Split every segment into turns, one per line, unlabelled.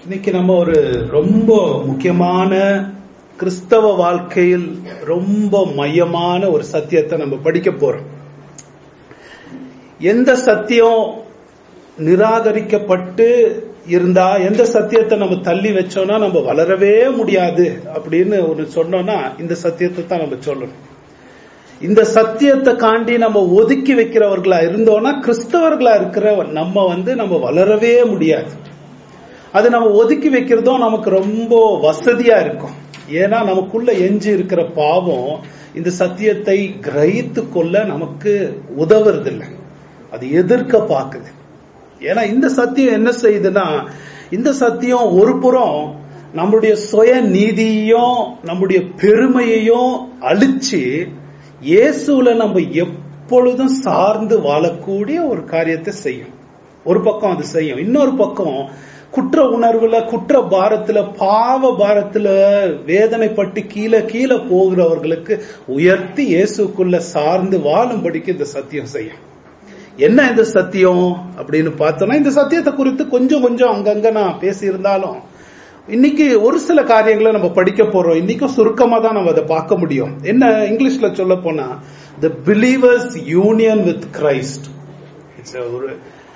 இன்னைக்கு நம்ம ஒரு ரொம்ப முக்கியமான கிறிஸ்தவ வாழ்க்கையில் ரொம்ப மையமான ஒரு சத்தியத்தை நம்ம படிக்க போறோம். எந்த சத்தியம் நிராகரிக்கப்பட்டு இருந்தா, எந்த சத்தியத்தை நம்ம தள்ளி வச்சோம்னா நம்ம வளரவே முடியாது அப்படின்னு ஒன்று சொன்னோம்னா இந்த சத்தியத்தை தான் நம்ம சொல்லணும். இந்த சத்தியத்தை காண்டி நம்ம ஒதுக்கி வைக்கிறவர்களா இருந்தோம்னா கிறிஸ்தவர்களா இருக்கிற நம்ம வளரவே முடியாது. அது நம்ம ஒதுக்கி வைக்கிறதும் நமக்கு ரொம்ப வசதியா இருக்கும். ஏன்னா நமக்குள்ள எஞ்சி இருக்கிற பாவம் இந்த சத்தியத்தை கிரகித்து கொள்ள நமக்கு உதவுறதில்லை, அது எதிர்க்க பார்க்குது. ஏன்னா இந்த சத்தியம் என்ன செய்யுதுன்னா, இந்த சத்தியம் ஒரு புறம் நம்முடைய சுய நீதியையும் நம்முடைய பெருமையையும் அழிச்சு இயேசுல நம்ம எப்பொழுதும் சார்ந்து வாழக்கூடிய ஒரு காரியத்தை செய்யும். ஒரு பக்கம் அது செய்யும். இன்னொரு பக்கம் குற்ற உணர்வுல, குற்ற பாரத்துல, பாவ பாரத்துல வேதனைப்பட்டு கீழே கீழே போகிறவர்களுக்கு உயர்த்தி இயேசுக்குள்ள சார்ந்து வாழும்படிக்கு இந்த சத்தியம் செய்யும். என்ன இந்த சத்தியம் அப்படின்னு பார்த்தோம்னா, இந்த சத்தியத்தை குறித்து கொஞ்சம் அங்கங்க நான் பேசி இருந்தாலும் இன்னைக்கு ஒரு சில காரியங்களை நம்ம படிக்க போறோம். இன்னைக்கும் சுருக்கமா தான் நம்ம அதை பார்க்க முடியும். என்ன இங்கிலீஷ்ல சொல்ல போனா, the believers union with Christ. ஒரு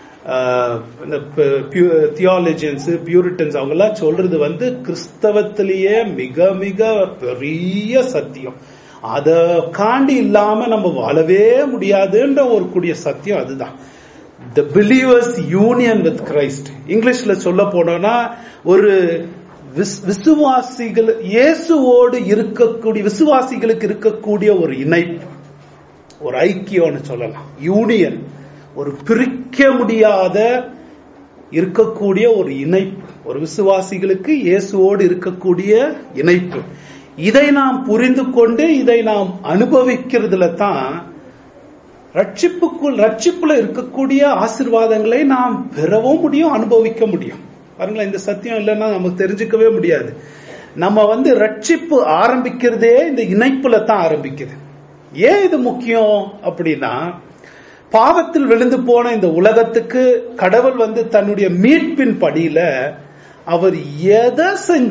தியாலஜியன்ஸ், பியூரிட்டன்ஸ் அவங்க எல்லாம் சொல்றது கிறிஸ்தவத்திலேயே மிக மிக பெரிய சத்தியம். அதை காண்டி இல்லாம நம்ம வாழவே முடியாதுன்ற ஒரு கூடிய சத்தியம் அதுதான். The believers union with Christ. இங்கிலீஷ்ல சொல்ல போனோம்னா, ஒரு விசுவாசிகள் இயேசுவோடு இருக்கக்கூடிய விசுவாசிகளுக்கு இருக்கக்கூடிய ஒரு இணைப்பு, ஒரு ஐக்கியம்னு சொல்லலாம். யூனியன், ஒரு பிரிக்க முடியாத இருக்கக்கூடிய ஒரு இணைப்பு, ஒரு விசுவாசிகளுக்கு இயேசுவோடு இருக்கக்கூடிய இணைப்பு. இதை நாம் புரிந்து கொண்டு இதை நாம் அனுபவிக்கிறதுல தான் ரட்சிப்புல இருக்கக்கூடிய ஆசீர்வாதங்களை நாம் பெறவும் முடியும், அனுபவிக்க முடியும். பாருங்களேன், இந்த சத்தியம் இல்லைன்னா நமக்கு தெரிஞ்சுக்கவே முடியாது. நம்ம ரட்சிப்பு ஆரம்பிக்கிறதே இந்த இணைப்புல தான் ஆரம்பிக்குது. ஏன் இது முக்கியம் அப்படின்னா, பாவத்தில் விழுந்து போன இந்த உலகத்துக்கு கடவுள் தன்னுடைய மீட்பின் படியில அவர் எதை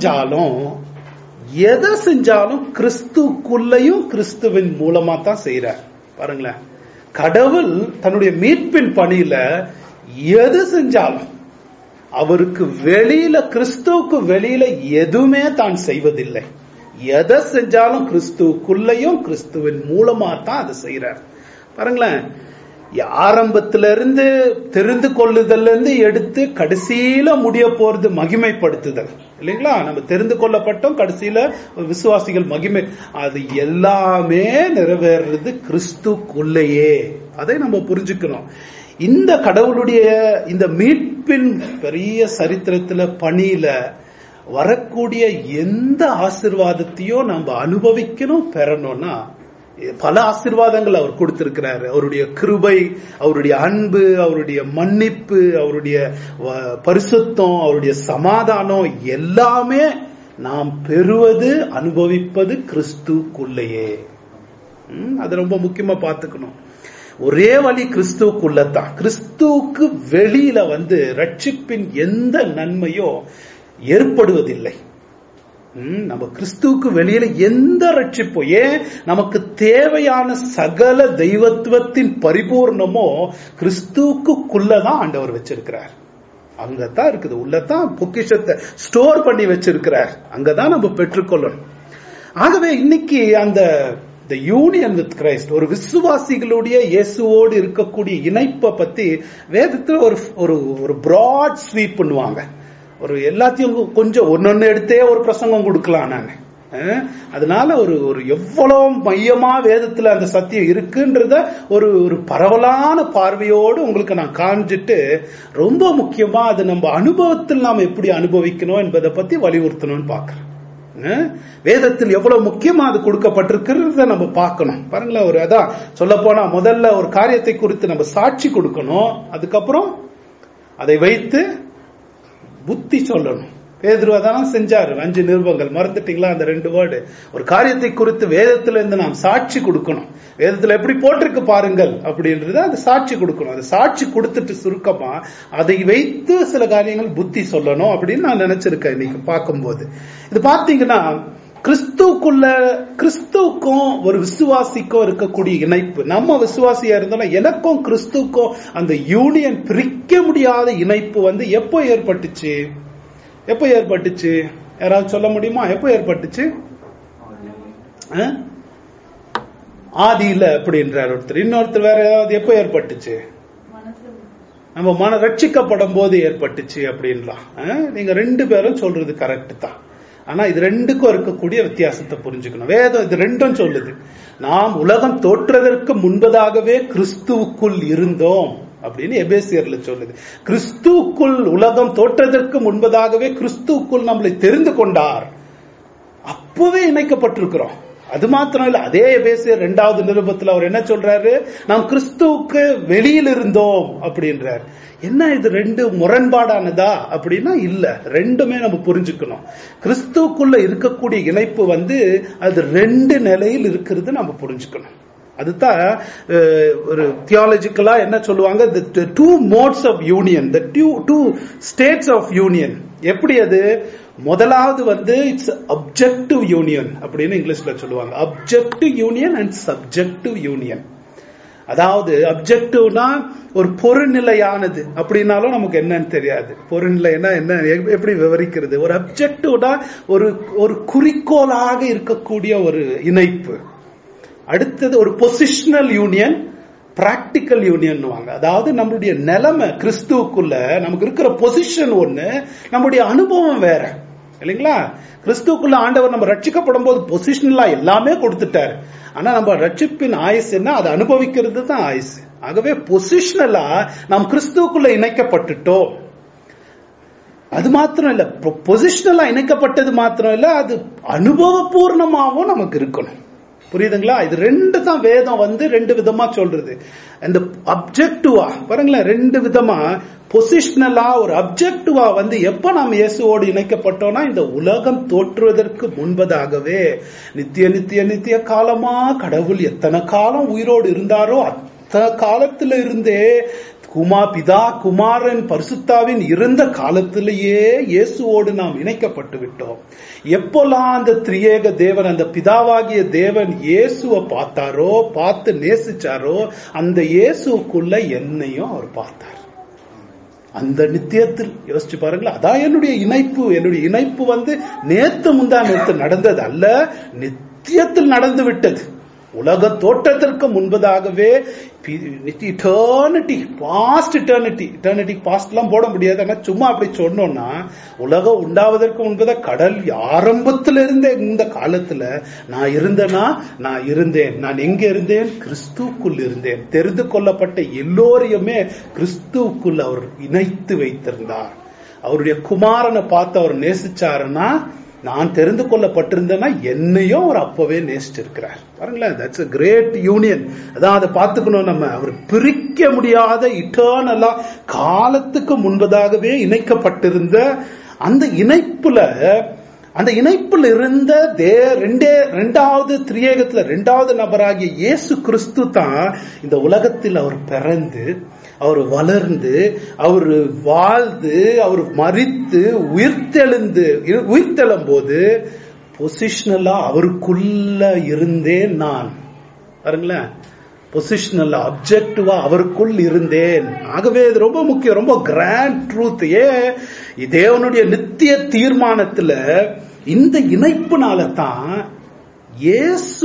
செஞ்சாலும் கிறிஸ்துக்குள்ளையும் கிறிஸ்துவின் மூலமா தான் செய்யறார். பாருங்களேன், கடவுள் தன்னுடைய மீட்பின் பணியில எது செஞ்சாலும் அவருக்கு வெளியில, கிறிஸ்துவுக்கு வெளியில எதுவுமே தான் செய்வதில்லை. எதை செஞ்சாலும் கிறிஸ்துவுக்குள்ளையும் கிறிஸ்துவின் மூலமா தான் அதை செய்யறார். பாருங்களேன், ஆரம்பத்திலிருந்து தெரிந்து கொள்ளுதல் இருந்து எடுத்து கடைசியில முடிய போறது மகிமைப்படுத்துதல் இல்லைங்களா? நம்ம தெரிந்து கொள்ளப்பட்டோம், கடைசியில விசுவாசிகள் மகிமை, அது எல்லாமே நிறைவேறது கிறிஸ்துக்குள்ளேயே. அதை நம்ம புரிஞ்சுக்கணும். இந்த கடவுளுடைய இந்த மீட்பின் பெரிய சரித்திரத்துல பணியில வரக்கூடிய எந்த ஆசீர்வாதத்தையும் நம்ம அனுபவிக்கணும், பெறணும்னா பல ஆசீர்வாதங்கள் அவர் கொடுத்திருக்கிறாரு. அவருடைய கிருபை, அவருடைய அன்பு, அவருடைய மன்னிப்பு, அவருடைய பரிசுத்தம், அவருடைய சமாதானம் எல்லாமே நாம் பெறுவது, அனுபவிப்பது கிறிஸ்துக்குள்ளேயே. அது ரொம்ப முக்கியமா பார்த்துக்கணும். ஒரே வழி கிறிஸ்துவுக்குள்ளதான். கிறிஸ்துவுக்கு வெளியில ரட்சிப்பின் எந்த நன்மையோ ஏற்படுவதில்லை. நம்ம கிறிஸ்துவுக்கு வெளியில எந்த ரட்சிப்போ, ஏன் நமக்கு தேவையான சகல தெய்வத்துவத்தின் பரிபூர்ணமோ கிறிஸ்துவுக்குள்ளதான் ஆண்டவர் வச்சிருக்கிறார். அங்கதான் இருக்குது, உள்ளதான் பொக்கிஷத்தை ஸ்டோர் பண்ணி வச்சிருக்கிறார். அங்கதான் நம்ம பெற்றுக்கொள்ளணும். ஆகவே இன்னைக்கு அந்த யூனியன் வித் கிரைஸ்ட், ஒரு விசுவாசிகளுடைய இயேசுவோடு இருக்கக்கூடிய இணைப்பை பத்தி வேதத்துல ஒரு பிராட் ஸ்வீப் பண்ணுவாங்க. ஒரு எல்லாத்தையும் கொஞ்சம் ஒன்னொன்னு எடுத்தே ஒரு பிரசங்கம் கொடுக்கலாம் நாங்க. அதனால ஒரு எவ்வளவு மையமா வேதத்துல அந்த சத்தியம் இருக்குன்றத ஒரு பரவலான பார்வையோடு உங்களுக்கு நான் காண்பிச்சுட்டு, ரொம்ப முக்கியமா அது நம்ம அனுபவத்தில் நாம் எப்படி அனுபவிக்கணும் என்பதை பத்தி வலியுறுத்தணும்னு பாக்குறேன். வேதத்தில் எவ்வளவு முக்கியமா அது கொடுக்கப்பட்டிருக்கிறத நம்ம பார்க்கணும். பாருங்களேன், ஒரு அதான் சொல்ல போனா முதல்ல ஒரு காரியத்தை குறித்து நம்ம சாட்சி கொடுக்கணும், அதுக்கப்புறம் அதை வைத்து புத்தி சொல்லணும். பேதுரு அதான் செஞ்சாரு. 5 நிருபங்கள் மறந்துட்டீங்களா? அந்த 2 வேர்டு. ஒரு காரியத்தை குறித்து வேதத்துல இருந்து நாம் சாட்சி கொடுக்கணும். வேதத்துல எப்படி போட்டிருக்கு பாருங்கள் அப்படின்றது அது சாட்சி கொடுக்கணும். அது சாட்சி கொடுத்துட்டு சுருக்கமா அதை வைத்து சில காரியங்கள் புத்தி சொல்லணும் அப்படின்னு நான் நினைச்சிருக்கேன் இன்னைக்கு பார்க்கும்போது. இது பாத்தீங்கன்னா கிறிஸ்துவுக்கும் ஒரு விசுவாசிக்கும் இருக்கக்கூடிய இணைப்பு. நம்ம விசுவாசியா இருந்தாலும் எனக்கும் கிறிஸ்துவுக்கும் அந்த யூனியன், பிரிக்க முடியாத இணைப்பு வந்து எப்போ ஏற்பட்டுச்சு? யாராவது சொல்ல முடியுமா? எப்போ ஏற்பட்டுச்சு? ஆதியில அப்படின்றார் ஒருத்தர். இன்னொருத்தர் வேற ஏதாவது எப்போ ஏற்பட்டுச்சு? நம்ம ரட்சிக்கப்படும் போது ஏற்பட்டுச்சு அப்படின்லாம். நீங்க 2 பேரும் சொல்றது கரெக்ட் தான். ஆனா இது 2க்கும் இருக்கக்கூடிய வித்தியாசத்தை புரிஞ்சுக்கணும். வேதம் இது 2ம் சொல்லுது. நாம் உலகம் தோற்றதற்கு முன்பதாகவே கிறிஸ்துவுக்குள் இருந்தோம் அப்படின்னு எபேசியர்ல சொல்லுது. கிறிஸ்துவுக்குள், உலகம் தோற்றதற்கு முன்பதாகவே கிறிஸ்துவுக்குள் நம்மளை தெரிந்து கொண்டார். அப்பவே இணைக்கப்பட்டிருக்கிறோம். அது மாத்திரம் இல்ல, அதே எபேசியர் 2வது நிருபத்துல அவர் என்ன சொல்றாரு? நாம் கிறிஸ்துவுக்கு வெளியில் இருந்தோம் அப்படின்றார். என்ன இது 2 முரண்பாடானதா அப்படின்னா இல்ல, 2மே நம்ம புரிஞ்சுக்கணும். கிறிஸ்துவுக்குள்ள இருக்கக்கூடிய இணைப்பு வந்து அது 2 நிலையில் இருக்கிறது நம்ம புரிஞ்சுக்கணும். அதுதான் ஒரு தியாலஜிக்கலா என்ன சொல்லுவாங்க, the 2 modes of union, the two states of union. எப்படி அது? முதலாவது வந்து இட்ஸ் அப்ஜெக்டிவ் யூனியன் அப்படின்னு இங்கிலீஷ்ல சொல்லுவாங்க. Objective union and subjective union. அதாவது அப்ஜெக்டிவ்னா ஒரு பொருள்நிலையானது அப்படின்னாலும் நமக்கு என்னன்னு தெரியாது. பொருள்நிலைனா என்ன, எப்படி விவரிக்கிறது? ஒரு அப்ஜெக்டிவ்னா ஒரு குறிக்கோளாக இருக்கக்கூடிய ஒரு இணைப்பு. அடுத்தது ஒரு பொசிஷனல் யூனியன், பிராக்டிக்கல் யூனியன். அதாவது நம்மளுடைய நிலைமை கிறிஸ்துவுக்குள்ள நமக்கு இருக்கிற பொசிஷன் ஒண்ணு, நம்முடைய அனுபவம் வேற இல்லைங்களா? கிறிஸ்துவுக்குள்ள ஆண்டவர் நம்ம ரட்சிக்கப்படும் போது பொசிஷனலா எல்லாமே கொடுத்துட்டாரு. ஆனா நம்ம ரட்சிப்பின் ஆயுசு என்ன? அதை அனுபவிக்கிறது தான் ஆயுசு. ஆகவே பொசிஷனலா நாம் கிறிஸ்துவுக்குள்ள இணைக்கப்பட்டுட்டோம். அது மாத்திரம் இல்ல, பொசிஷனலா இணைக்கப்பட்டது மாத்திரம் இல்ல, அது அனுபவபூர்ணமாவும் நமக்கு இருக்கணும். புரியுதுங்களா? இது 2 தான் வேதம் வந்து 2 விதமா சொல்றது. அந்த அப்ஜெக்டிவா பாருங்களேன், 2 விதமா. பொசிஷனலா ஒரு அப்ஜெக்டிவா வந்து எப்ப நாம் இயேசுவோடு இணைக்கப்பட்டோம்னா, இந்த உலகம் தோற்றுவதற்கு முன்பதாகவே நித்திய காலமா கடவுள் எத்தனை காலம் உயிரோடு இருந்தாரோ அத்தனை காலத்துல இருந்தே பிதா குமாரன் பரிசுத்தாவின் இருந்த காலத்திலேயே இயேசுவோடு நாம் இணைக்கப்பட்டு விட்டோம். எப்பெல்லாம் அந்த திரியேக தேவன், அந்த பிதாவாகிய தேவன் இயேசுவை பார்த்து நேசிச்சாரோ, அந்த இயேசுக்குள்ள என்னையும் அவர் பார்த்தார். அந்த நித்தியத்தில் யோசிச்சு பாருங்களா, அதான் என்னுடைய இணைப்பு வந்து நேத்து நடந்தது அல்ல, நித்தியத்தில் நடந்து விட்டது. உலக தோற்றத்திற்கு முன்பதாகவே இட்டர்னிட்டி பாஸ்ட் எல்லாம் போட முடியாது. ஆனா சும்மா அப்படி சொன்னோம்னா, உலகம் உண்டாவதற்கு முன்பதா கடல் ஆரம்பத்துல இருந்த இந்த காலத்துல நான் இருந்தேன். நான் எங்க இருந்தேன்? கிறிஸ்துவுக்குள் இருந்தேன். தெரிந்து கொள்ளப்பட்ட எல்லோரையுமே கிறிஸ்துவுக்குள் அவர் இணைத்து வைத்திருந்தார். அவருடைய குமாரனை பார்த்து அவர் நேசிச்சாருன்னா, நான் தெரிந்து கொள்ளப்பட்டிருந்தேன்னா என்னையும் அவர் அப்பவே நேசிச்சிருக்கிறார். பாருங்களேன், தட்ஸ் a great union. அதான் அதை பார்த்துக்கணும் நம்ம. அவர் பிரிக்க முடியாத இட்டர்னலா காலத்துக்கு முன்பதாகவே இணைக்கப்பட்டிருந்த அந்த இணைப்புல இருந்த இரண்டாவது திரியேகத்துல 2வது நபராகிய இயேசு கிறிஸ்து தான் இந்த உலகத்தில் அவர் பிறந்து, அவர் வளர்ந்து, அவர் வாழ்ந்து, அவர் மரித்து உயிர்த்தெழும் போது பொசிஷனலா அவருக்குள்ள இருந்தேன் நான். பாருங்களேன், பொசிஷனலா அப்ஜெக்டிவா அவருக்குள் இருந்தேன். ஆகவே இது ரொம்ப முக்கியம், ரொம்ப கிராண்ட் ட்ரூத். தேவனுடைய நித்திய தீர்மானத்துல இந்த இணைப்புனால தான் இயேசு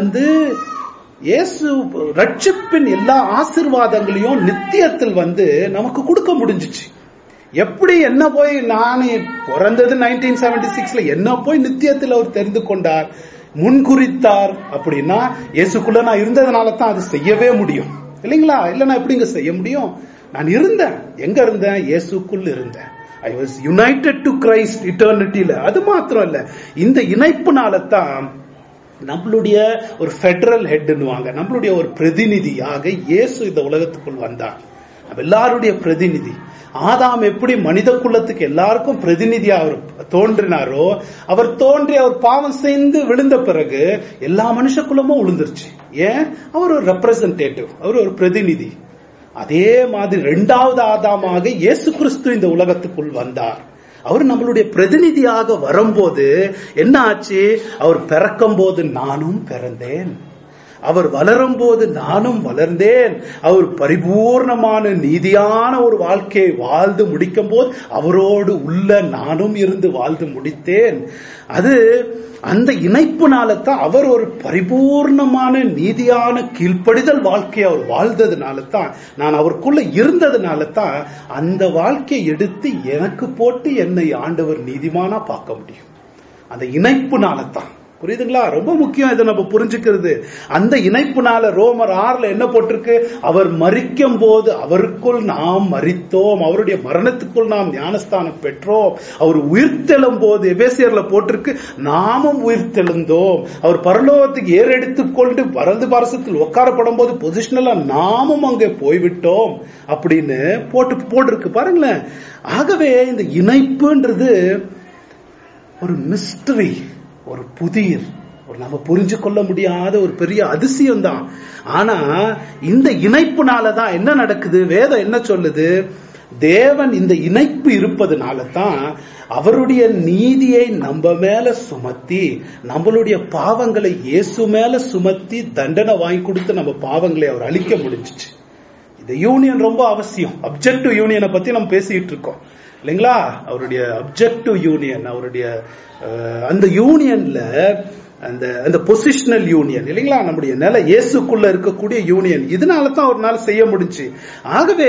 ரட்சிப்பின் எல்லா ஆசீர்வாதங்களையும் நித்தியத்தில் நமக்கு கொடுக்க முடிஞ்சிச்சு. எப்படி என்ன போய் நான் பிறந்தது 1976 என்ன போய் நித்தியத்தில் அவர் தெரிந்து கொண்டார், முன்குறித்தார் அப்படின்னா இயேசுக்குள்ள நான் இருந்ததுனால தான் அது செய்யவே முடியும் இல்லைங்களா? இல்லைன்னா எப்படிங்க செய்ய முடியும்? நான் இருந்தேன். எங்க இருந்தேன்? இயேசுக்குள் இருந்தேன். I was united to Christ eternity-ல. அது மாத்திரம் இல்ல, இந்த இணைப்புனால தான் நம்மளுடைய ஒரு ஃபெடரல் ஹெட்னுவாங்க, நம்மளுடைய ஒரு பிரதிநிதியாக இயேசு இந்த உலகத்துக்குள் வந்தார். எல்லாருடைய பிரதிநிதி. ஆதாம் எப்படி மனித குலத்துக்கு எல்லாருக்கும் பிரதிநிதியா அவர் தோன்றினாரோ, அவர் தோன்றி அவர் பாவம் செய்து விழுந்த பிறகு எல்லா மனுஷ குலமும் விழுந்துருச்சு. ஏன்? அவர் ஒரு ரெப்ரசன்டேட்டிவ், அவர் ஒரு பிரதிநிதி. அதே மாதிரி 2வது ஆதாமாக இயேசு கிறிஸ்து இந்த உலகத்துக்குள் வந்தார். அவர் நம்மளுடைய பிரதிநிதியாக வரும்போது என்ன ஆச்சு? அவர் பிறக்கும் போது நானும் பிறந்தேன், அவர் வளரும் போது நானும் வளர்ந்தேன், அவர் பரிபூர்ணமான நீதியான ஒரு வாழ்க்கையை வாழ்ந்து முடிக்கும் போது அவரோடு உள்ள நானும் இருந்து வாழ்ந்து முடித்தேன். அது அந்த இணைப்புனால தான் அவர் ஒரு பரிபூர்ணமான நீதியான கீழ்ப்படிதல் வாழ்க்கையை அவர் வாழ்ந்ததுனால தான், நான் அவருக்குள்ள இருந்ததுனால தான் அந்த வாழ்க்கையை எடுத்து எனக்கு போட்டு என்னை ஆண்டவர் நீதிமானா பார்க்க முடியும். அந்த இணைப்புனால தான். புரியுதுங்களா? ரொம்ப முக்கியம் இதை நம்ம புரிஞ்சுக்கிறது. அந்த இணைப்புனால ரோமர் 6 என்ன போட்டிருக்கு? அவர் மரிக்கும் போது அவருக்குள் நாம் மரித்தோம், அவருடைய மரணத்துக்குள் நாம் ஞானஸ்தானம் பெற்றோம். அவர் உயிர்த்தெழும் போது எபேசியர்ல போட்டிருக்கு நாமும் உயிர்த்தெழுந்தோம். அவர் பரலோகத்துக்கு ஏறெடுத்துக் கொண்டு வலது பாரசத்தில் உட்காரப்படும் போது பொசிஷனலா நாமும் அங்கே போய்விட்டோம் அப்படின்னு போட்டிருக்கு பாருங்களேன். ஆகவே இந்த இணைப்புன்றது ஒரு மிஸ்டரி, ஒரு புதிர், ஒரு நம்ம புரிஞ்சு கொள்ள முடியாத ஒரு பெரிய அதிசயம் தான். ஆனா இந்த இணைப்புனாலதான் என்ன நடக்குது? வேதம் என்ன சொல்லுது? தேவன் இந்த இணைப்பு இருப்பதனால தான் அவருடைய நீதியை நம்ம மேல சுமத்தி, நம்மளுடைய பாவங்களை இயேசு மேல சுமத்தி தண்டனை வாங்கி கொடுத்து நம்ம பாவங்களை அவர் அழிக்க முடிஞ்சிச்சு. இந்த யூனியன் ரொம்ப அவசியம். அப்ஜெக்டிவ் யூனியனை பத்தி நம்ம பேசிட்டு இருக்கோம் இல்லைங்களா? அவருடைய அப்ஜெக்டிவ் யூனியன், அவருடைய அந்த யூனியன்ல அந்த பொசிஷனல் யூனியன் இல்லைங்களா, நம்முடைய நிலை இயேசுக்குள்ள இருக்கக்கூடிய யூனியன், இதனால தான் ஒரு நாள் செய்ய முடிஞ்சு. ஆகவே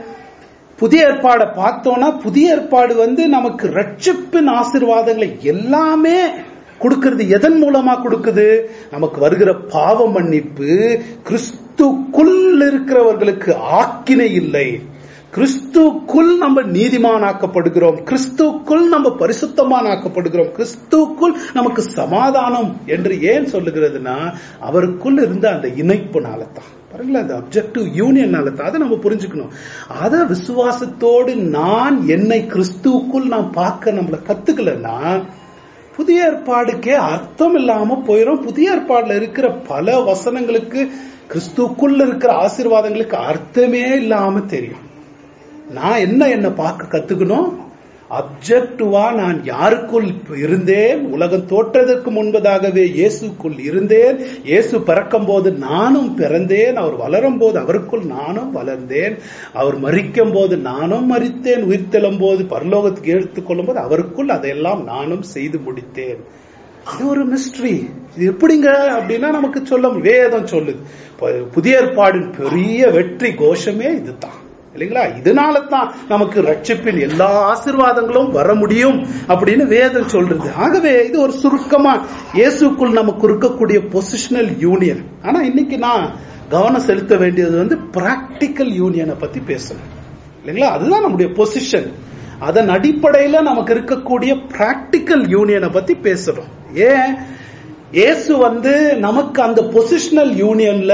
புதிய ஏற்பாடை பார்த்தோம்னா, புதிய ஏற்பாடு நமக்கு ரட்சிப்பின் ஆசீர்வாதங்களை எல்லாமே கொடுக்கிறது. எதன் மூலமா கொடுக்குது? நமக்கு வருகிற பாவ மன்னிப்பு, கிறிஸ்துக்குள் இருக்கிறவர்களுக்கு ஆக்கினை இல்லை, கிறிஸ்துக்குள் நம்ம நீதிமானாக்கப்படுகிறோம், கிறிஸ்துக்குள் நம்ம பரிசுத்தமானாக்கப்படுகிறோம், கிறிஸ்துக்குள் நமக்கு சமாதானம் என்று ஏன் சொல்லுகிறதுனா அவருக்குள் இருந்த அந்த இணைப்புனாலதான். பாருங்களா, அந்த அப்ஜெக்டிவ் யூனியனால தான். அதை நம்ம புரிஞ்சுக்கணும். அத விசுவாசத்தோடு நான் என்னை கிறிஸ்துவுக்குள் நான் பார்க்க நம்மள கத்துக்கலன்னா புதிய ஏற்பாடுக்கே அர்த்தம் இல்லாம போயிடும். புதிய ஏற்பாடுல இருக்கிற பல வசனங்களுக்கு, கிறிஸ்துக்குள்ள இருக்கிற ஆசீர்வாதங்களுக்கு அர்த்தமே இல்லாம தெரியும். நான் என்ன பார்க்க கத்துக்கணும்? அப்ஜெக்டிவா நான் யாருக்குள் இருந்தேன்? உலகம் தோற்றதற்கு முன்பதாகவே இயேசுக்குள் இருந்தேன். இயேசு பிறக்கும் போது நானும் பிறந்தேன், அவர் வளரும் போது அவருக்குள் நானும் வளர்ந்தேன், அவர் மரிக்கும் போது நானும் மரித்தேன், உயிர்த்தெழும் போது பரலோகத்துக்கு எடுத்துக்கொள்ளும் போது அவருக்குள் அதையெல்லாம் நானும் செய்து முடித்தேன். இது ஒரு மிஸ்டரி. இது எப்படிங்க அப்படின்னா நமக்கு சொல்ல வேதம் சொல்லுது. புதிய ஏற்பாடின் பெரிய வெற்றி கோஷமே இதுதான் இல்லைங்களா? இதனால தான் நமக்கு ரட்சிப்பின் எல்லா ஆசீர்வாதங்களும் வர முடியும் அப்படின்னு வேதம் சொல்றது. ஆகவே இது ஒரு சுருக்கமா இயேசுக்குள் நமக்கு இருக்கக்கூடிய பொசிஷனல் யூனியன். ஆனா இன்னைக்கு நான் கவனம் செலுத்த வேண்டியது பிராக்டிக்கல் யூனியனை பத்தி பேசணும் இல்லைங்களா? அதுதான் நம்முடைய பொசிஷன். அதன் அடிப்படையில நமக்கு இருக்கக்கூடிய பிராக்டிக்கல் யூனியனை பத்தி பேசுறோம். ஏன்? இயேசு நமக்கு அந்த பொசிஷனல் யூனியன்ல,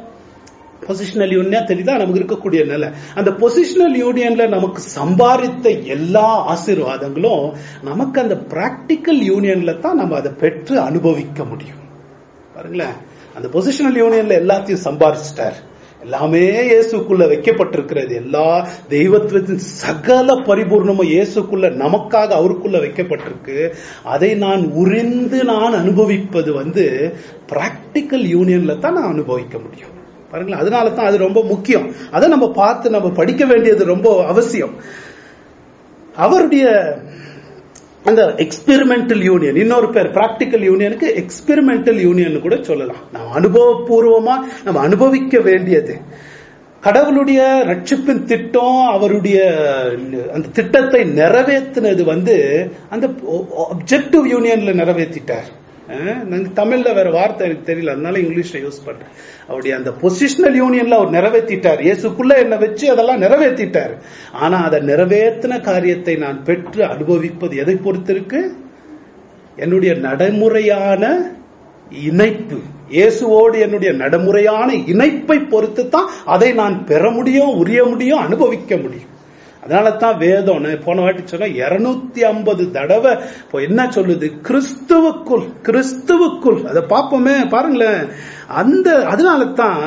பொசிஷனல் யூனியன் தெரியுதா நமக்கு இருக்கக்கூடிய நிலை, அந்த பொசிஷனல் யூனியன்ல நமக்கு சம்பாதித்த எல்லா ஆசீர்வாதங்களும் நமக்கு அந்த பிராக்டிக்கல் யூனியன்ல தான் நம்ம அதை பெற்று அனுபவிக்க முடியும். பாருங்களேன், அந்த பொசிஷனல் யூனியன்ல எல்லாத்தையும் சம்பாதிச்சிட்டார். எல்லாமே இயேசுக்குள்ள வைக்கப்பட்டிருக்கிறது. எல்லா தெய்வத்தின் சகல பரிபூர்ணமும் இயேசுக்குள்ள நமக்காக அவருக்குள்ள வைக்கப்பட்டிருக்கு. அதை நான் உறிந்து நான் அனுபவிப்பது பிராக்டிக்கல் யூனியன்ல தான் நான் அனுபவிக்க முடியும். பாருங்களேன், அதனால தான் அது ரொம்ப முக்கியம். அதை நம்ம பார்த்து நம்ம படிக்க வேண்டியது ரொம்ப அவசியம். அவருடைய அந்த எக்ஸ்பெரிமெண்டல் யூனியன், இன்னொரு பேர் பிராக்டிக்கல் யூனியனுக்கு எக்ஸ்பெரிமெண்டல் யூனியன் கூட சொல்லலாம். நம்ம அனுபவபூர்வமா நம்ம அனுபவிக்க வேண்டியது. கடவுளுடைய ரட்சிப்பின் திட்டம், அவருடைய அந்த திட்டத்தை நிறைவேற்றினது அந்த அப்ஜெக்டிவ் யூனியன்ல நிறைவேற்றிட்டார். தமிழ்ல வேற வார்த்தை எனக்கு தெரியல, அதனால இங்கிலீஷ்ல யூஸ் பண்றேன். அவருடைய அந்த பொசிஷனல் யூனியன்ல அவர் நிறைவேற்றிட்டார். இயேசுக்குள்ள என்ன வச்சு அதெல்லாம் நிறைவேற்றிட்டார். ஆனா அதை நிறைவேற்றின காரியத்தை நான் பெற்று அனுபவிப்பது எதை பொறுத்து இருக்கு? என்னுடைய நடைமுறையான இணைப்பு, இயேசுவோடு என்னுடைய நடைமுறையான இணைப்பை பொறுத்து தான் அதை நான் பெற முடியும், உரிய முடியும், அனுபவிக்க முடியும். அதனால தான் வேதம் போன வாட்டி சொன்னா 250 தடவை என்ன சொல்லுது? கிறிஸ்துவுக்குள், கிறிஸ்துவுக்குள். அதை பார்ப்போமே, பாருங்களேன். அதனால தான்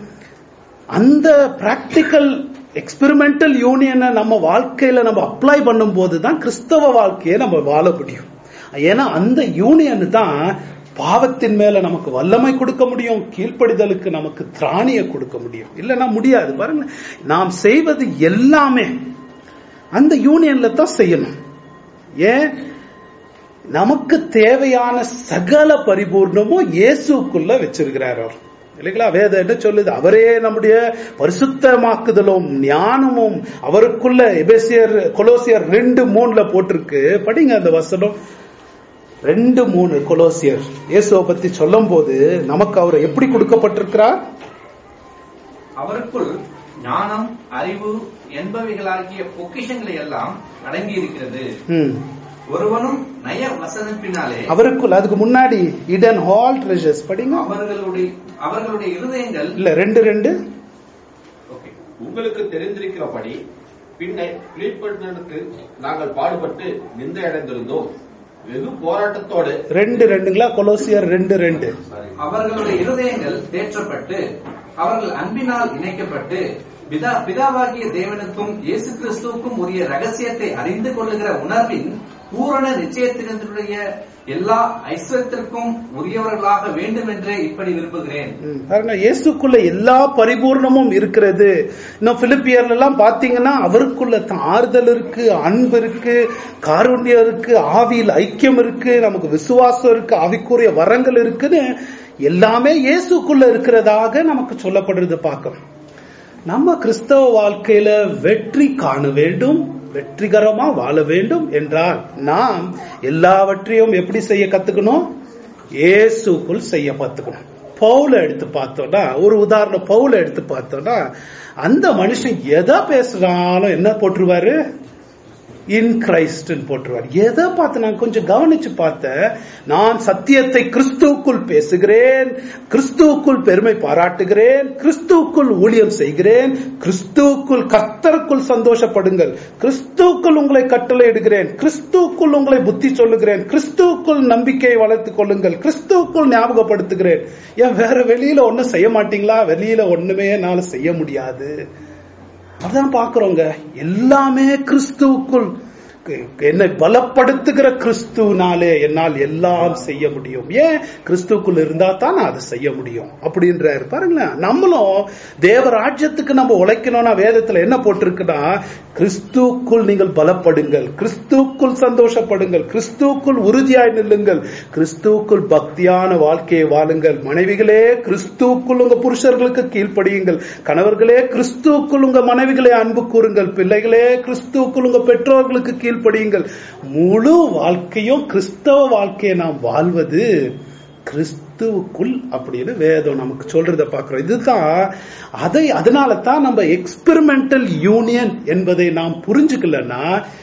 அந்த பிராக்டிக்கல் எக்ஸ்பெரிமெண்டல் யூனியனை நம்ம வாழ்க்கையில நம்ம அப்ளை பண்ணும் போதுதான் கிறிஸ்தவ வாழ்க்கையை நம்ம வாழ முடியும். ஏன்னா அந்த யூனியன் தான் பாவத்தின் மேல நமக்கு வல்லமை கொடுக்க முடியும், கீழ்ப்படிதலுக்கு நமக்கு திராணியை கொடுக்க முடியும். இல்லைன்னா முடியாது. பாருங்க, நாம் செய்வது எல்லாமே அந்த யூனியன்ல தான் செய்யணும். ஏன்? நமக்கு தேவையான சகல பரிபூர்ணமும் இயேசுக்குள்ள வச்சிருக்கிறார் அவர், இல்லைங்களா? வேதம் என்ன சொல்லுது? அவரே நம்முடைய பரிசுத்தமாக்குதலும் ஞானமும் அவருக்குள்ள. எபேசியர் கொலோசியர் 2:3 போட்டிருக்கு, படிங்க அந்த வசனம். 2:3 கொலோசியர் இயேசுவை பத்தி சொல்லும் போது நமக்கு அவர் எப்படி கொடுக்கப்பட்டிருக்கிறார்?
அவருக்குள் ஞானம், அறிவு என்பவைகளாகிய பொக்கிஷங்களை எல்லாம் அடங்கி இருக்கிறது. ஒருவனும் நய வசனத்தினாலே அவருக்குள்,
அதுக்கு முன்னாடி இடன் ஆல் ட்ரெஷர்ஸ் படிங்க.
அவர்களுடைய இருதயங்கள்
இல்ல 2:2
உங்களுக்கு தெரிந்திருக்கிறபடி பின்னை பிலிப்பனுக்கு நாங்கள் பாடுபட்டு நிந்தை அடைந்திருந்தோம். வெகு போராட்டத்தோடு
2:2 கொலோசியர் 2:2
அவர்களுடைய இருதயங்கள் தேற்றப்பட்டு அவர்கள் அன்பினால் இணைக்கப்பட்டு பிதாவாகிய தேவனுக்கும் இயேசு கிறிஸ்துவுக்கும் உரிய ரகசியத்தை அறிந்து கொள்ளுகிற உணர்வின் பூரண நிச்சயத்தினுடைய எல்லா ஐஸ்வர்யத்திற்கும் உரியவர்களாக வேண்டும் என்றே இப்படி விரும்புகிறேன்.
இயேசுக்குள்ள எல்லா பரிபூர்ணமும் இருக்கிறது. இன்னும் பிலிப்பியர்ல எல்லாம் பாத்தீங்கன்னா அவருக்குள்ள ஆறுதல் இருக்கு, அன்பு இருக்கு, காருண்யம் இருக்கு, ஆவியில் ஐக்கியம் இருக்கு, நமக்கு விசுவாசம் இருக்கு, ஆவிக்குரிய வரங்கள் இருக்குன்னு எல்லாமே இயேசுக்குள்ள இருக்கிறதாக நமக்கு சொல்லப்படுறது பார்க்கணும். நம்ம கிறிஸ்தவ வாழ்க்கையில வெற்றி காண வேண்டும், வெற்றிகரமா வாழ வேண்டும் என்றால் நாம் எல்லாவற்றையும் எப்படி செய்ய கத்துக்கணும்? இயேசுக்குள் செய்ய கத்துக்கணும். பவுல எடுத்து பார்த்தோம்னா, ஒரு உதாரணம் பவுல எடுத்து பார்த்தோம்னா, அந்த மனுஷன் எதை பேசுறாலும் என்ன போட்டுருவாரு? In Christ போட்டுருவார். எதை பார்த்து நான் கொஞ்சம் கவனிச்சு பார்த்தேன். நான் சத்தியத்தை கிறிஸ்துவுக்குள் பேசுகிறேன், கிறிஸ்துவுக்குள் பெருமை பாராட்டுகிறேன், கிறிஸ்துவுக்குள் ஊழியம் செய்கிறேன், கிறிஸ்துவுக்குள் கர்த்தருக்குள் சந்தோஷப்படுங்கள், கிறிஸ்துவுக்குள் உங்களை கட்டளை இடுகிறேன், கிறிஸ்துவுக்குள் உங்களை புத்தி சொல்லுகிறேன், கிறிஸ்துவுக்குள் நம்பிக்கையை வளர்த்துக் கொள்ளுங்கள், கிறிஸ்துவுக்குள் ஞாபகப்படுத்துகிறேன். ஏன் வேற வெளியில ஒன்னும் செய்ய மாட்டீங்களா? வெளியில ஒண்ணுமே என்னால செய்ய முடியாது. அதான் பாக்குறோங்க. எல்லாமே கிறிஸ்துவுக்குள் என்னை பலப்படுத்துகிற கிறிஸ்துவனாலே என்னால் எல்லாம் செய்ய முடியும். ஏன்? கிறிஸ்துக்குள் இருந்தா தான் அதை செய்ய முடியும் அப்படின்றாரு. பாருங்களேன், நம்மளும் தேவராஜ்யத்துக்கு நம்ம உழைக்கணும்னா வேதத்துல என்ன போட்டிருக்குன்னா, கிறிஸ்துக்குள் நீங்கள் பலப்படுங்கள், கிறிஸ்துக்குள் சந்தோஷப்படுங்கள், கிறிஸ்துக்குள் உறுதியாய் நில்லுங்கள், கிறிஸ்துக்குள் பக்தியான வாழ்க்கையை வாழுங்கள். மனைவிகளே கிறிஸ்துக்குள் உங்க புருஷர்களுக்கு கீழ்ப்படியுங்கள், கணவர்களே கிறிஸ்துக்குள் உங்க மனைவிகளை அன்பு கூறுங்கள், பிள்ளைகளே கிறிஸ்துக்குள் உங்க பெற்றோர்களுக்கு கீழ்ப்படியுங்கள். முழு வாழ்க்கையும் கிறிஸ்தவ வாழ்க்கையை நாம் வாழ்வது கிறிஸ்துவுக்குள் அப்படின்னு வேதம் நமக்கு சொல்றத பாக்குறோம். இதுதான் அதனால தான் நம்ம எக்ஸ்பெரிமெண்டல் யூனியன் என்பதை நாம் புரிஞ்சுக்கலன்னா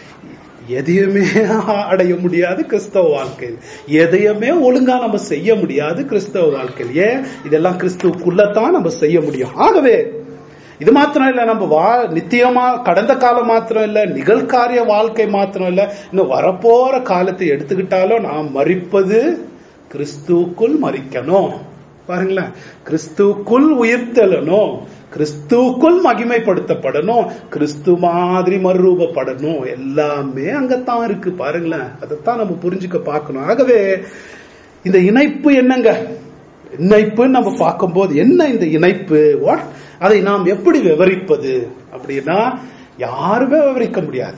எதையுமே அடைய முடியாது கிறிஸ்தவ வாழ்க்கையில், எதையுமே ஒழுங்கா நம்ம செய்ய முடியாது கிறிஸ்தவ வாழ்க்கையில். ஏன்? இதெல்லாம் கிறிஸ்துவுக்குள்ளதான் நம்ம செய்ய முடியும். ஆகவே இது மாத்திரம் இல்ல, நம்ம நித்தியமா கடந்த காலம் மாத்திரம் இல்ல, நிகழ்காரிய வாழ்க்கை மாத்திரம் இல்ல, இன்னும் வரப்போற காலத்தை எடுத்துக்கிட்டாலும் நாம் மரிப்பது கிறிஸ்துவுக்குள் மரிக்கணும். பாருங்களேன், கிறிஸ்துவுக்குள் உயிர்த்தெழணும், கிறிஸ்துவுக்குள் மகிமைப்படுத்தப்படணும், கிறிஸ்து மாதிரி மறுரூபப்படணும். எல்லாமே அங்கத்தான் இருக்கு. பாருங்களேன், அதைத்தான் நம்ம புரிஞ்சுக்க பார்க்கணும். ஆகவே இந்த இணைப்பு என்னங்க? இணைப்புன்னு நம்ம பார்க்கும்போது என்ன இந்த இணைப்பு? அதை நாம் எப்படி விவரிப்பது அப்படின்னா யாருமே விவரிக்க முடியாது.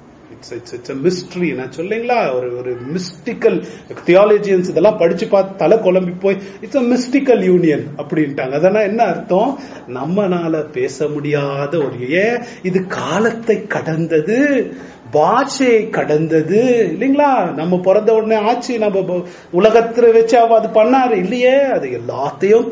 It's a mystery. நான் சொல்லுங்களா, ஒரு மிஸ்டிக்கல் தியாலஜியன்ஸ் இதெல்லாம் படிச்சு பார்த்து தலை குழம்பி போய் இட்ஸ் a mystical union அப்படின்ட்டாங்க. அதெல்லாம் என்ன அர்த்தம்? நம்மனால பேச முடியாத ஒரு, ஏன் இது காலத்தை கடந்தது, பாஷையை கடந்தது இல்லைங்களா? நம்ம பிறந்த உடனே ஆச்சு, நம்ம உலகத்துல வச்சு அது பண்ணாரு இல்லையே, அது எல்லாத்தையும்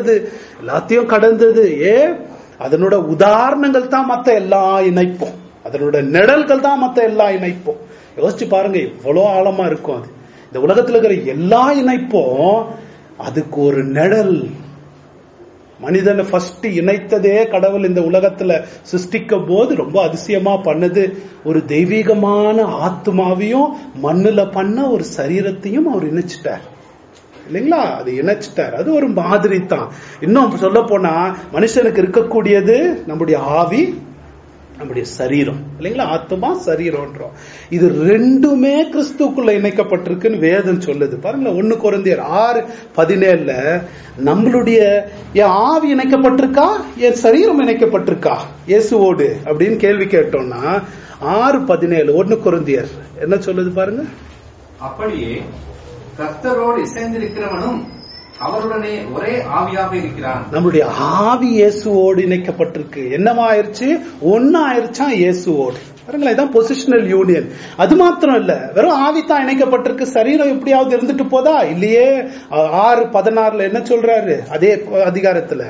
கடந்தது. அதனோட உதாரணங்கள் தான் மத்த எல்லா இணைப்போம், அதனோட நிழல்கள் தான் மத்த எல்லா இணைப்போம். யோசிச்சு பாருங்க எவ்வளவு ஆழமா இருக்கும் அது. இந்த உலகத்துல இருக்கிற எல்லா இணைப்பும் அதுக்கு ஒரு நிழல். மனிதனை ஃபர்ஸ்ட் இணைத்ததே கடவுள் இந்த உலகத்துல சிருஷ்டிக்கும் போது ரொம்ப அதிசயமா பண்ணது, ஒரு தெய்வீகமான ஆத்மாவையும் மண்ணுல பண்ண ஒரு சரீரத்தையும் அவர் இணைச்சிட்டார் இல்லைங்களா? அது இணைச்சிட்டார். அது ஒரு மாதிரி தான். இன்னும் சொல்ல போனா மனுஷனுக்கு இருக்கக்கூடியது நம்முடைய ஆவி, நம்முடைய சரீரம் இல்லைங்களா? ஆத்மா சரீரம்ன்றோம். இது ரெண்டுமே கிறிஸ்துக்குள்ள இணைக்கப்பட்டிருக்குன்னு வேதம் சொல்லுது. பாருங்களேன், 1 கொரிந்தியர் 6:17 நம்மளுடைய என் ஆவி இணைக்கப்பட்டிருக்கா, என் சரீரம் இணைக்கப்பட்டிருக்கா இயேசுவோடு அப்படின்னு கேள்வி கேட்டோம்னா 6:17 1 கொரிந்தியர் என்ன சொல்லுது பாருங்க.
அப்படியே கர்த்தரோடு இசைந்திருக்கிறவனும் அவருடனே ஒரே ஆவியாக இருக்கிறான். நம்முடைய
ஆவி இயேசுவோடு இணைக்கப்பட்டிருக்கு. என்னவா ஆயிருச்சு? ஒன்னா ஆயிருச்சா இயேசுவோடு. பாருங்களேன், இதான் பொசிஷனல் யூனியன். அது மாத்திரம் இல்ல, வெறும் ஆவி தான் இணைக்கப்பட்டிருக்கு, சரீரம் எப்படியாவது இருந்துட்டு போதா? இல்லையே. 6:16 என்ன சொல்றாரு அதே அதிகாரத்துல?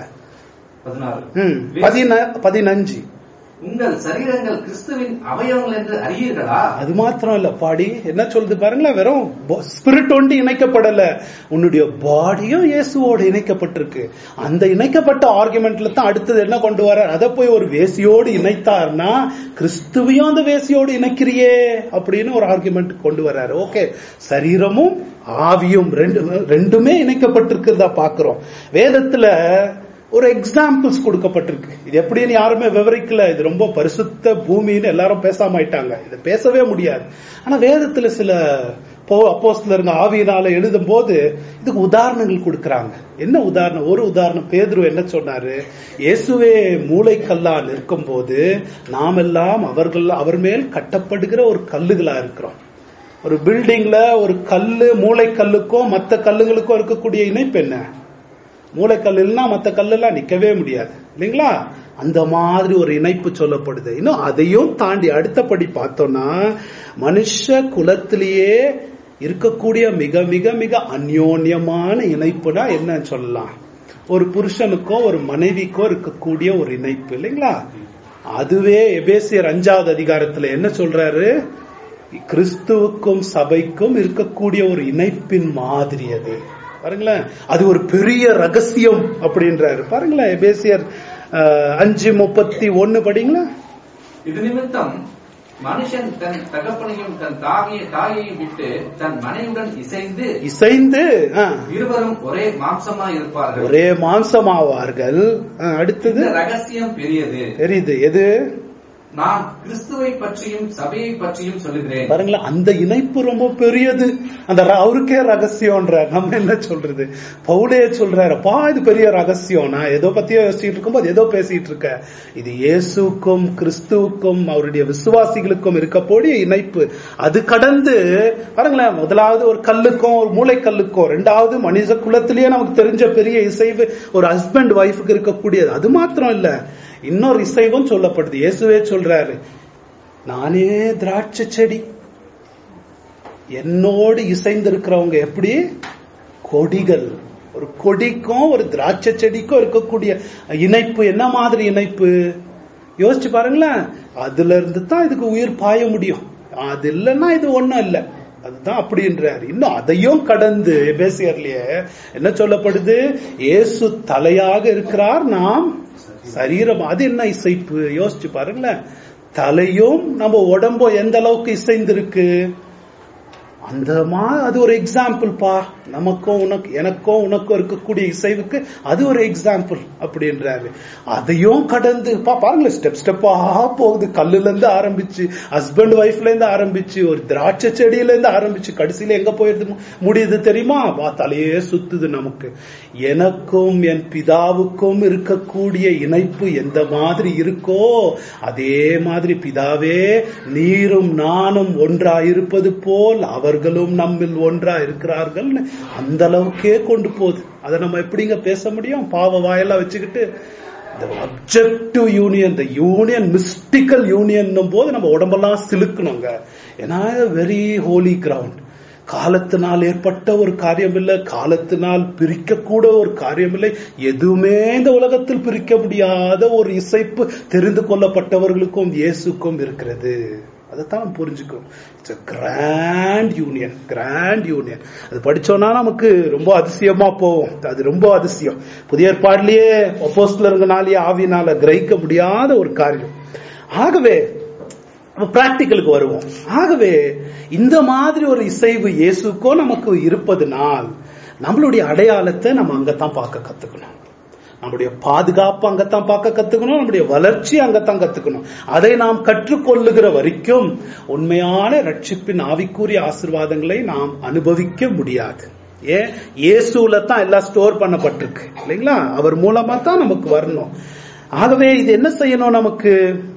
15
உங்கள் சரீரங்கள் கிறிஸ்துவின் அவயவங்கள் என்று அறியீர்களா?
அது மாத்திரம் இல்ல, பாடி என்ன சொல்லுது பாருங்களேன், வெறும் ஸ்பிரிட் ஒன்று இணைக்கப்படல, உன்னுடைய பாடியும் இயேசுவோடு இணைக்கப்பட்டிருக்கு. அந்த இணைக்கப்பட்ட ஆர்குமெண்ட்ல தான் அடுத்தது என்ன கொண்டு வர, அதை போய் ஒரு வேசியோடு இணைத்தார்னா கிறிஸ்துவையும் அந்த வேசியோடு இணைக்கிறியே அப்படின்னு ஒரு ஆர்குமெண்ட் கொண்டு வர்றாரு. ஓகே, சரீரமும் ஆவியும் ரெண்டுமே இணைக்கப்பட்டிருக்கிறதா பாக்குறோம். வேதத்துல ஒரு எக்ஸாம்பிள்ஸ் கொடுக்கப்பட்டிருக்கு. இது எப்படின்னு யாருமே விவரிக்கல. இது ரொம்ப பரிசுத்த பூமின்னு எல்லாரும் பேசாம ஆயிட்டாங்க, இதை பேசவே முடியாது. ஆனா வேதத்துல சில அப்போஸ்தலருங்க ஆவியினால எழுதும் போது இதுக்கு உதாரணங்கள் கொடுக்கறாங்க. என்ன உதாரணம்? ஒரு உதாரணம், பேதுரு என்ன சொன்னாரு, இயேசுவே மூளைக்கல்லா நிற்கும் போது நாம் எல்லாம் அவர் மேல் கட்டப்படுகிற ஒரு கல்லுகளா இருக்கிறோம். ஒரு பில்டிங்ல ஒரு கல்லு மூளைக்கல்லுக்கும் மற்ற கல்லுங்களுக்கும் இருக்கக்கூடிய இணைப்பு என்ன? மூளைக்கல் இல்லைன்னா மற்ற கல்லெல்லாம் நிக்கவே முடியாது இல்லைங்களா? அந்த மாதிரி ஒரு இணைப்பு சொல்லப்படுது. இன்னும் அதையும் தாண்டி அடுத்தபடி பார்த்தோம்னா மனுஷ குலத்திலேயே இருக்கக்கூடிய மிக மிக மிக அந்யோன்யமான இணைப்புனா என்ன சொல்லலாம்? ஒரு புருஷனுக்கோ ஒரு மனைவிக்கோ இருக்கக்கூடிய ஒரு இணைப்பு இல்லைங்களா? அதுவே எபேசியர் 5வது அதிகாரத்துல என்ன சொல்றாரு? கிறிஸ்துவுக்கும் சபைக்கும் இருக்கக்கூடிய ஒரு இணைப்பின் மாதிரி அது. பாருங்களேன், அது ஒரு பெரிய ரகசியம் அப்படின்றாரு. பாருங்களேன், எபேசியர் 5:31 படிங்களா.
இது நிமித்தம் மனுஷன் தன் தகப்பனையும் தன் தாயையும் விட்டு தன் மனைவியுடன் இசைந்து இருவரும் ஒரே மாம்சமாய் இருப்பார்கள்.
ஒரே மாம்சமாவார்கள். அடுத்தது
ரகசியம் பெரியது. எது? நான் கிறிஸ்துவை பற்றியும் சபையை பற்றியும் சொல்லுகிறேன்.
பாருங்களேன், அந்த இணைப்பு ரொம்ப பெரியது. அந்த அவருக்கே ரகசியம்ன்ற நம்ம என்ன சொல்றது? பவுலே சொல்றாருப்பா, இது பெரிய ரகசியம். நான் ஏதோ பத்தியோ யோசிச்சுட்டு இருக்கும்போது ஏதோ பேசிட்டு இருக்க. இது இயேசுக்கும் கிறிஸ்துவுக்கும் அவருடைய விசுவாசிகளுக்கும் இருக்கக்கூடிய இணைப்பு. அது கடந்து பாருங்களேன், முதலாவது ஒரு கல்லுக்கும் ஒரு மூளைக்கல்லுக்கும், ரெண்டாவது மனித குலத்திலேயே நமக்கு தெரிஞ்ச பெரிய இசைவு ஒரு ஹஸ்பண்ட் ஒய்ஃபுக்கு இருக்கக்கூடியது. அது மாத்திரம் இல்ல, இன்னொரு இசைவும் சொல்லப்படுது. இயேசுவே சொல்றாரு, நானே திராட்சை செடி, என்னோடு இசைந்திருக்கிறவங்க எப்படி கொடிகள். ஒரு கொடிக்கும் ஒரு திராட்சை செடிக்கும் இருக்கக்கூடிய இணைப்பு என்ன மாதிரி இணைப்பு யோசிச்சு பாருங்களேன். அதுல இருந்து தான் இதுக்கு உயிர் பாய முடியும். அது இல்லைன்னா இது ஒண்ணும் இல்லை. அதுதான் அப்படின்றாரு. இன்னும் அதையும் கடந்து எபேசியர்லயே என்ன சொல்லப்படுது? இயேசு தலையாக இருக்கிறார், நாம் சரீரம். அது என்ன இசைப்பு யோசிச்சு பாருங்களேன். தலையும் நம்ம உடம்பும் எந்த அளவுக்கு இசைந்திருக்கு, அந்த அது ஒரு எக்ஸாம்பிள் பா. நமக்கும் எனக்கும் உனக்கும் இருக்கக்கூடிய இசைவுக்கு அது ஒரு எக்ஸாம்பிள் அப்படின்றாரு. அதையும் கடந்து பாருங்களேன், ஸ்டெப் ஸ்டெப்பா போகுது. கல்லுல இருந்து ஆரம்பிச்சு, ஹஸ்பண்ட் ஒய்ஃப்ல இருந்து ஆரம்பிச்சு, ஒரு திராட்சை செடியில இருந்து ஆரம்பிச்சு, கடைசியில எங்க போயிடுது முடியுது தெரியுமா? தலையே சுத்துது நமக்கு. எனக்கும் என் பிதாவுக்கும் இருக்கக்கூடிய இணைப்பு எந்த மாதிரி இருக்கோ அதே மாதிரி பிதாவே நீரும் நானும் ஒன்றாயிருப்பது போல் அவர்களும் நம்மில் ஒன்றா இருக்கிறார்கள். அந்த அளவுக்கே கொண்டு போகுது. அதை நம்ம எப்படிங்க பேச முடியும்? பாவ வாயெல்லாம் வச்சுக்கிட்டு objective union, union mystical union போது நம்ம உடம்பெல்லாம் சிலுக்கணுங்க. ஏன்னா வெரி ஹோலி கிரவுண்ட். காலத்தினால் ஏற்பட்ட ஒரு காரியம் இல்லை, காலத்தினால் பிரிக்க கூட ஒரு காரியம் இல்லை. எதுவுமே இந்த உலகத்தில் பிரிக்க முடியாத ஒரு இசைப்பு தெரிந்து கொள்ளப்பட்டவர்களுக்கும் இயேசுக்கும் இருக்கிறது. அதைத்தான் நம்ம புரிஞ்சுக்கணும். It's a grand union, grand union. அது படிச்சோம்னா நமக்கு ரொம்ப அதிசயமா போவோம். அது ரொம்ப அதிசயம். புதிய ஏற்பாட்டிலேயே அப்போஸ்தலர்களாலேயே ஆவியினால கிரகிக்க முடியாத ஒரு காரியம். ஆகவே பிராக்டிக்கலுக்கு வருவோம். ஆகவே இந்த மாதிரி ஒரு இசைவு இயேசுக்கோ நமக்கு இருப்பதுனால் நம்மளுடைய அடையாளத்தை நம்ம அங்கத்தான் பார்க்க கத்துக்கணும். நம்முடைய பாதுகாப்பு அங்கத்தான் பார்க்க கத்துக்கணும். நம்முடைய வளர்ச்சி அங்கத்தான் கத்துக்கணும். அதை நாம் கற்றுக்கொள்ளுகிற வரைக்கும் உண்மையான ரட்சிப்பின் ஆவிக்குரிய ஆசீர்வாதங்களை நாம் அனுபவிக்க முடியாது. ஏன்? இயேசுல தான் எல்லாம் ஸ்டோர் பண்ணப்பட்டிருக்கு இல்லைங்களா? அவர் மூலமா தான் நமக்கு வரணும். ஆகவே இது என்ன செய்யணும்? நமக்கு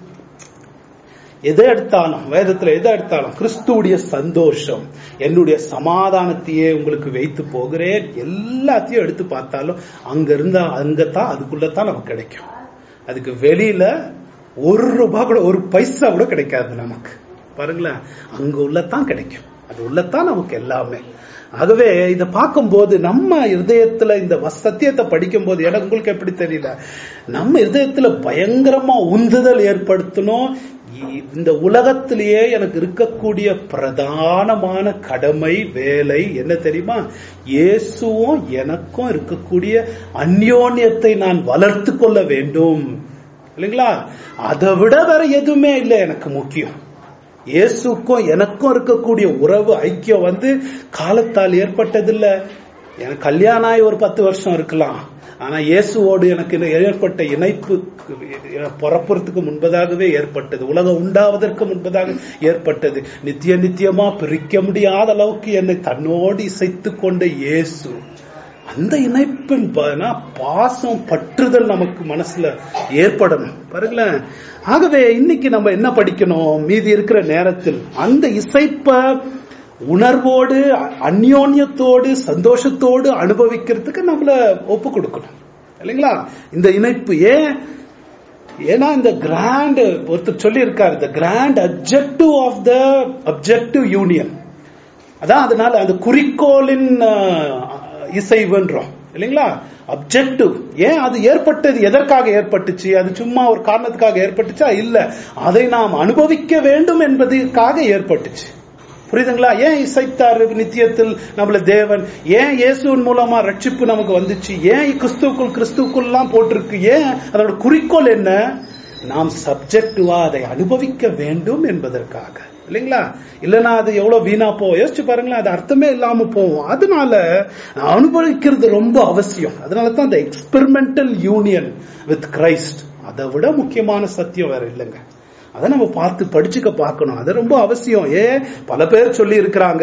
எதை எடுத்தாலும், வேதத்துல எதை எடுத்தாலும் கிறிஸ்துவுடைய சந்தோஷம், என்னுடைய சமாதானத்தையே உங்களுக்கு வைத்து போகிறேன், எல்லாத்தையும் எடுத்து பார்த்தாலும் அங்க இருந்தா அங்கத்தான், அதுக்குள்ளதான் நமக்கு கிடைக்கும். அதுக்கு வெளியில ₹1 கூட, ஒரு பைசா கூட கிடைக்காது நமக்கு. பாருங்களேன், அங்க உள்ளதான் கிடைக்கும். அது உள்ளதான் நமக்கு எல்லாமே. ஆகவே இதை பார்க்கும்போது நம்ம இருதயத்துல இந்த சத்தியத்தை படிக்கும் போது எனக்கு உங்களுக்கு எப்படி தெரியல, நம்ம இருதயத்துல பயங்கரமா உந்துதல் ஏற்படுத்தணும். இந்த உலகத்திலேயே எனக்கு இருக்கக்கூடிய பிரதானமான கடமை, வேலை என்ன தெரியுமா? இயேசுவும் எனக்கும் இருக்கக்கூடிய அந்யோன்யத்தை நான் வளர்த்து கொள்ள வேண்டும் இல்லைங்களா? அதை விட வேற எதுவுமே இல்லை எனக்கு முக்கியம். இயேசுக்கும் எனக்கும் இருக்கக்கூடிய உறவு, ஐக்கியம் காலத்தால் ஏற்பட்டதில்லை. எனக்கு கல்யாணம் ஆகி ஒரு 10 வருஷம் இருக்கலாம். ஆனா இயேசுவோடு எனக்கு ஏற்பட்ட இணைப்பு பிறப்புறதுக்கு முன்பதாகவே ஏற்பட்டது. உலகம் உண்டாவதற்கு முன்பதாக ஏற்பட்டது. நித்தியமா பிரிக்க முடியாத அளவுக்கு என்னை தன்னோடு இசைத்து கொண்ட இயேசு, அந்த இணைப்பின் பாசம், பற்றுதல் நமக்கு மனசுல ஏற்படணும். பாருங்களேன். ஆகவே இன்னைக்கு நம்ம என்ன படிக்கணும்? மீதி இருக்கிற நேரத்தில் அந்த இசைப்ப உணர்வோடு, அந்யோன்யத்தோடு, சந்தோஷத்தோடு அனுபவிக்கிறதுக்கு நம்மள ஒப்பு கொடுக்கணும் இல்லைங்களா? இந்த இணைப்பு ஏன்னா இந்த கிராண்ட், ஒருத்தர் சொல்லி இருக்காரு, the grand objective of the objective union. அதான் அதனால அந்த குறிக்கோளின் இசைவுன்றோம் இல்லைங்களா? அப்ஜெக்டிவ். ஏன் அது ஏற்பட்டது? எதற்காக ஏற்பட்டுச்சு? அது சும்மா ஒரு காரணத்துக்காக ஏற்பட்டுச்சா? இல்ல, அதை நாம் அனுபவிக்க வேண்டும் என்பதற்காக ஏற்பட்டுச்சு. புரியுதுங்களா? ஏன் இசைத்தாரு நித்தியத்தில் நம்மள தேவன்? ஏன் இயேசுவின் மூலமா ரட்சிப்பு நமக்கு வந்துச்சு? ஏன் கிறிஸ்துக்குள் எல்லாம் போட்டிருக்கு? ஏன்? அதோட குறிக்கோள் என்ன? நாம் சப்ஜெக்டிவா அதை அனுபவிக்க வேண்டும் என்பதற்காக இல்லைங்களா? இல்லைன்னா அது எவ்வளவு வீணா போவோம். யோசிச்சு பாருங்களேன், அது அர்த்தமே இல்லாம போவோம். அதனால அனுபவிக்கிறது ரொம்ப அவசியம். அதனாலதான் இந்த எக்ஸ்பெரிமெண்டல் யூனியன் வித் கிரைஸ்ட், அதை விட முக்கியமான சத்தியம் வேற இல்லைங்க. அதை நம்ம பார்த்து படிச்சுக்க பார்க்கணும். அது ரொம்ப அவசியம். பல பேர் சொல்லி இருக்கிறாங்க,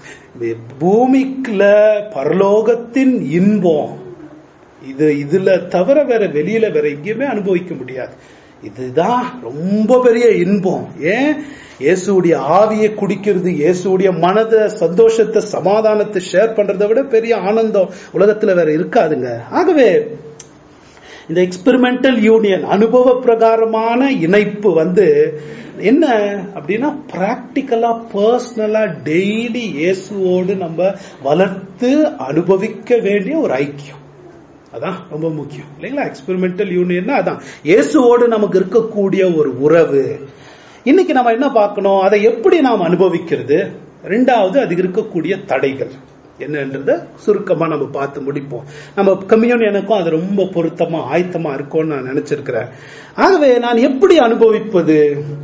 பூமிக்குல பரலோகத்தின் இன்பம் இதுல தவிர வேற வெளியில வேற எங்கேயுமே அனுபவிக்க முடியாது. இதுதான் ரொம்ப பெரிய இன்பம். இயேசுடைய ஆவியை குடிக்கிறது, இயேசுடைய மனதை, சந்தோஷத்தை, சமாதானத்தை ஷேர் பண்றதை விட பெரிய ஆனந்தம் உலகத்துல வேற இருக்காதுங்க. ஆகவே இந்த எக்ஸ்பெரிமெண்டல் யூனியன், அனுபவ பிரகாரமான இணைப்பு என்ன அப்படின்னா, பிராக்டிக்கலா, பர்சனலா, டெய்லி இயேசுவோடு நம்ம வளர்த்து அனுபவிக்க வேண்டிய ஒரு ஐக்கியம். அதான் ரொம்ப முக்கியம் இல்லைங்களா? எக்ஸ்பெரிமெண்டல் யூனியன் அதான் இயேசுவோடு நமக்கு இருக்கக்கூடிய ஒரு உறவு. இன்னைக்கு நம்ம என்ன பார்க்கணும்? அதை எப்படி நாம் அனுபவிக்கிறது? 2வது, அதுக்கு இருக்கக்கூடிய தடைகள் என்னன்றத சுருக்கமா நம்ம பார்த்து முடிப்போம். நம்ம கம்யூனியனுக்கும் அது ரொம்ப பொருத்தமா, ஆயத்தமா இருக்கும்னு நான் நினைச்சிருக்கிறேன். ஆகவே நான் எப்படி அனுபவிப்பது?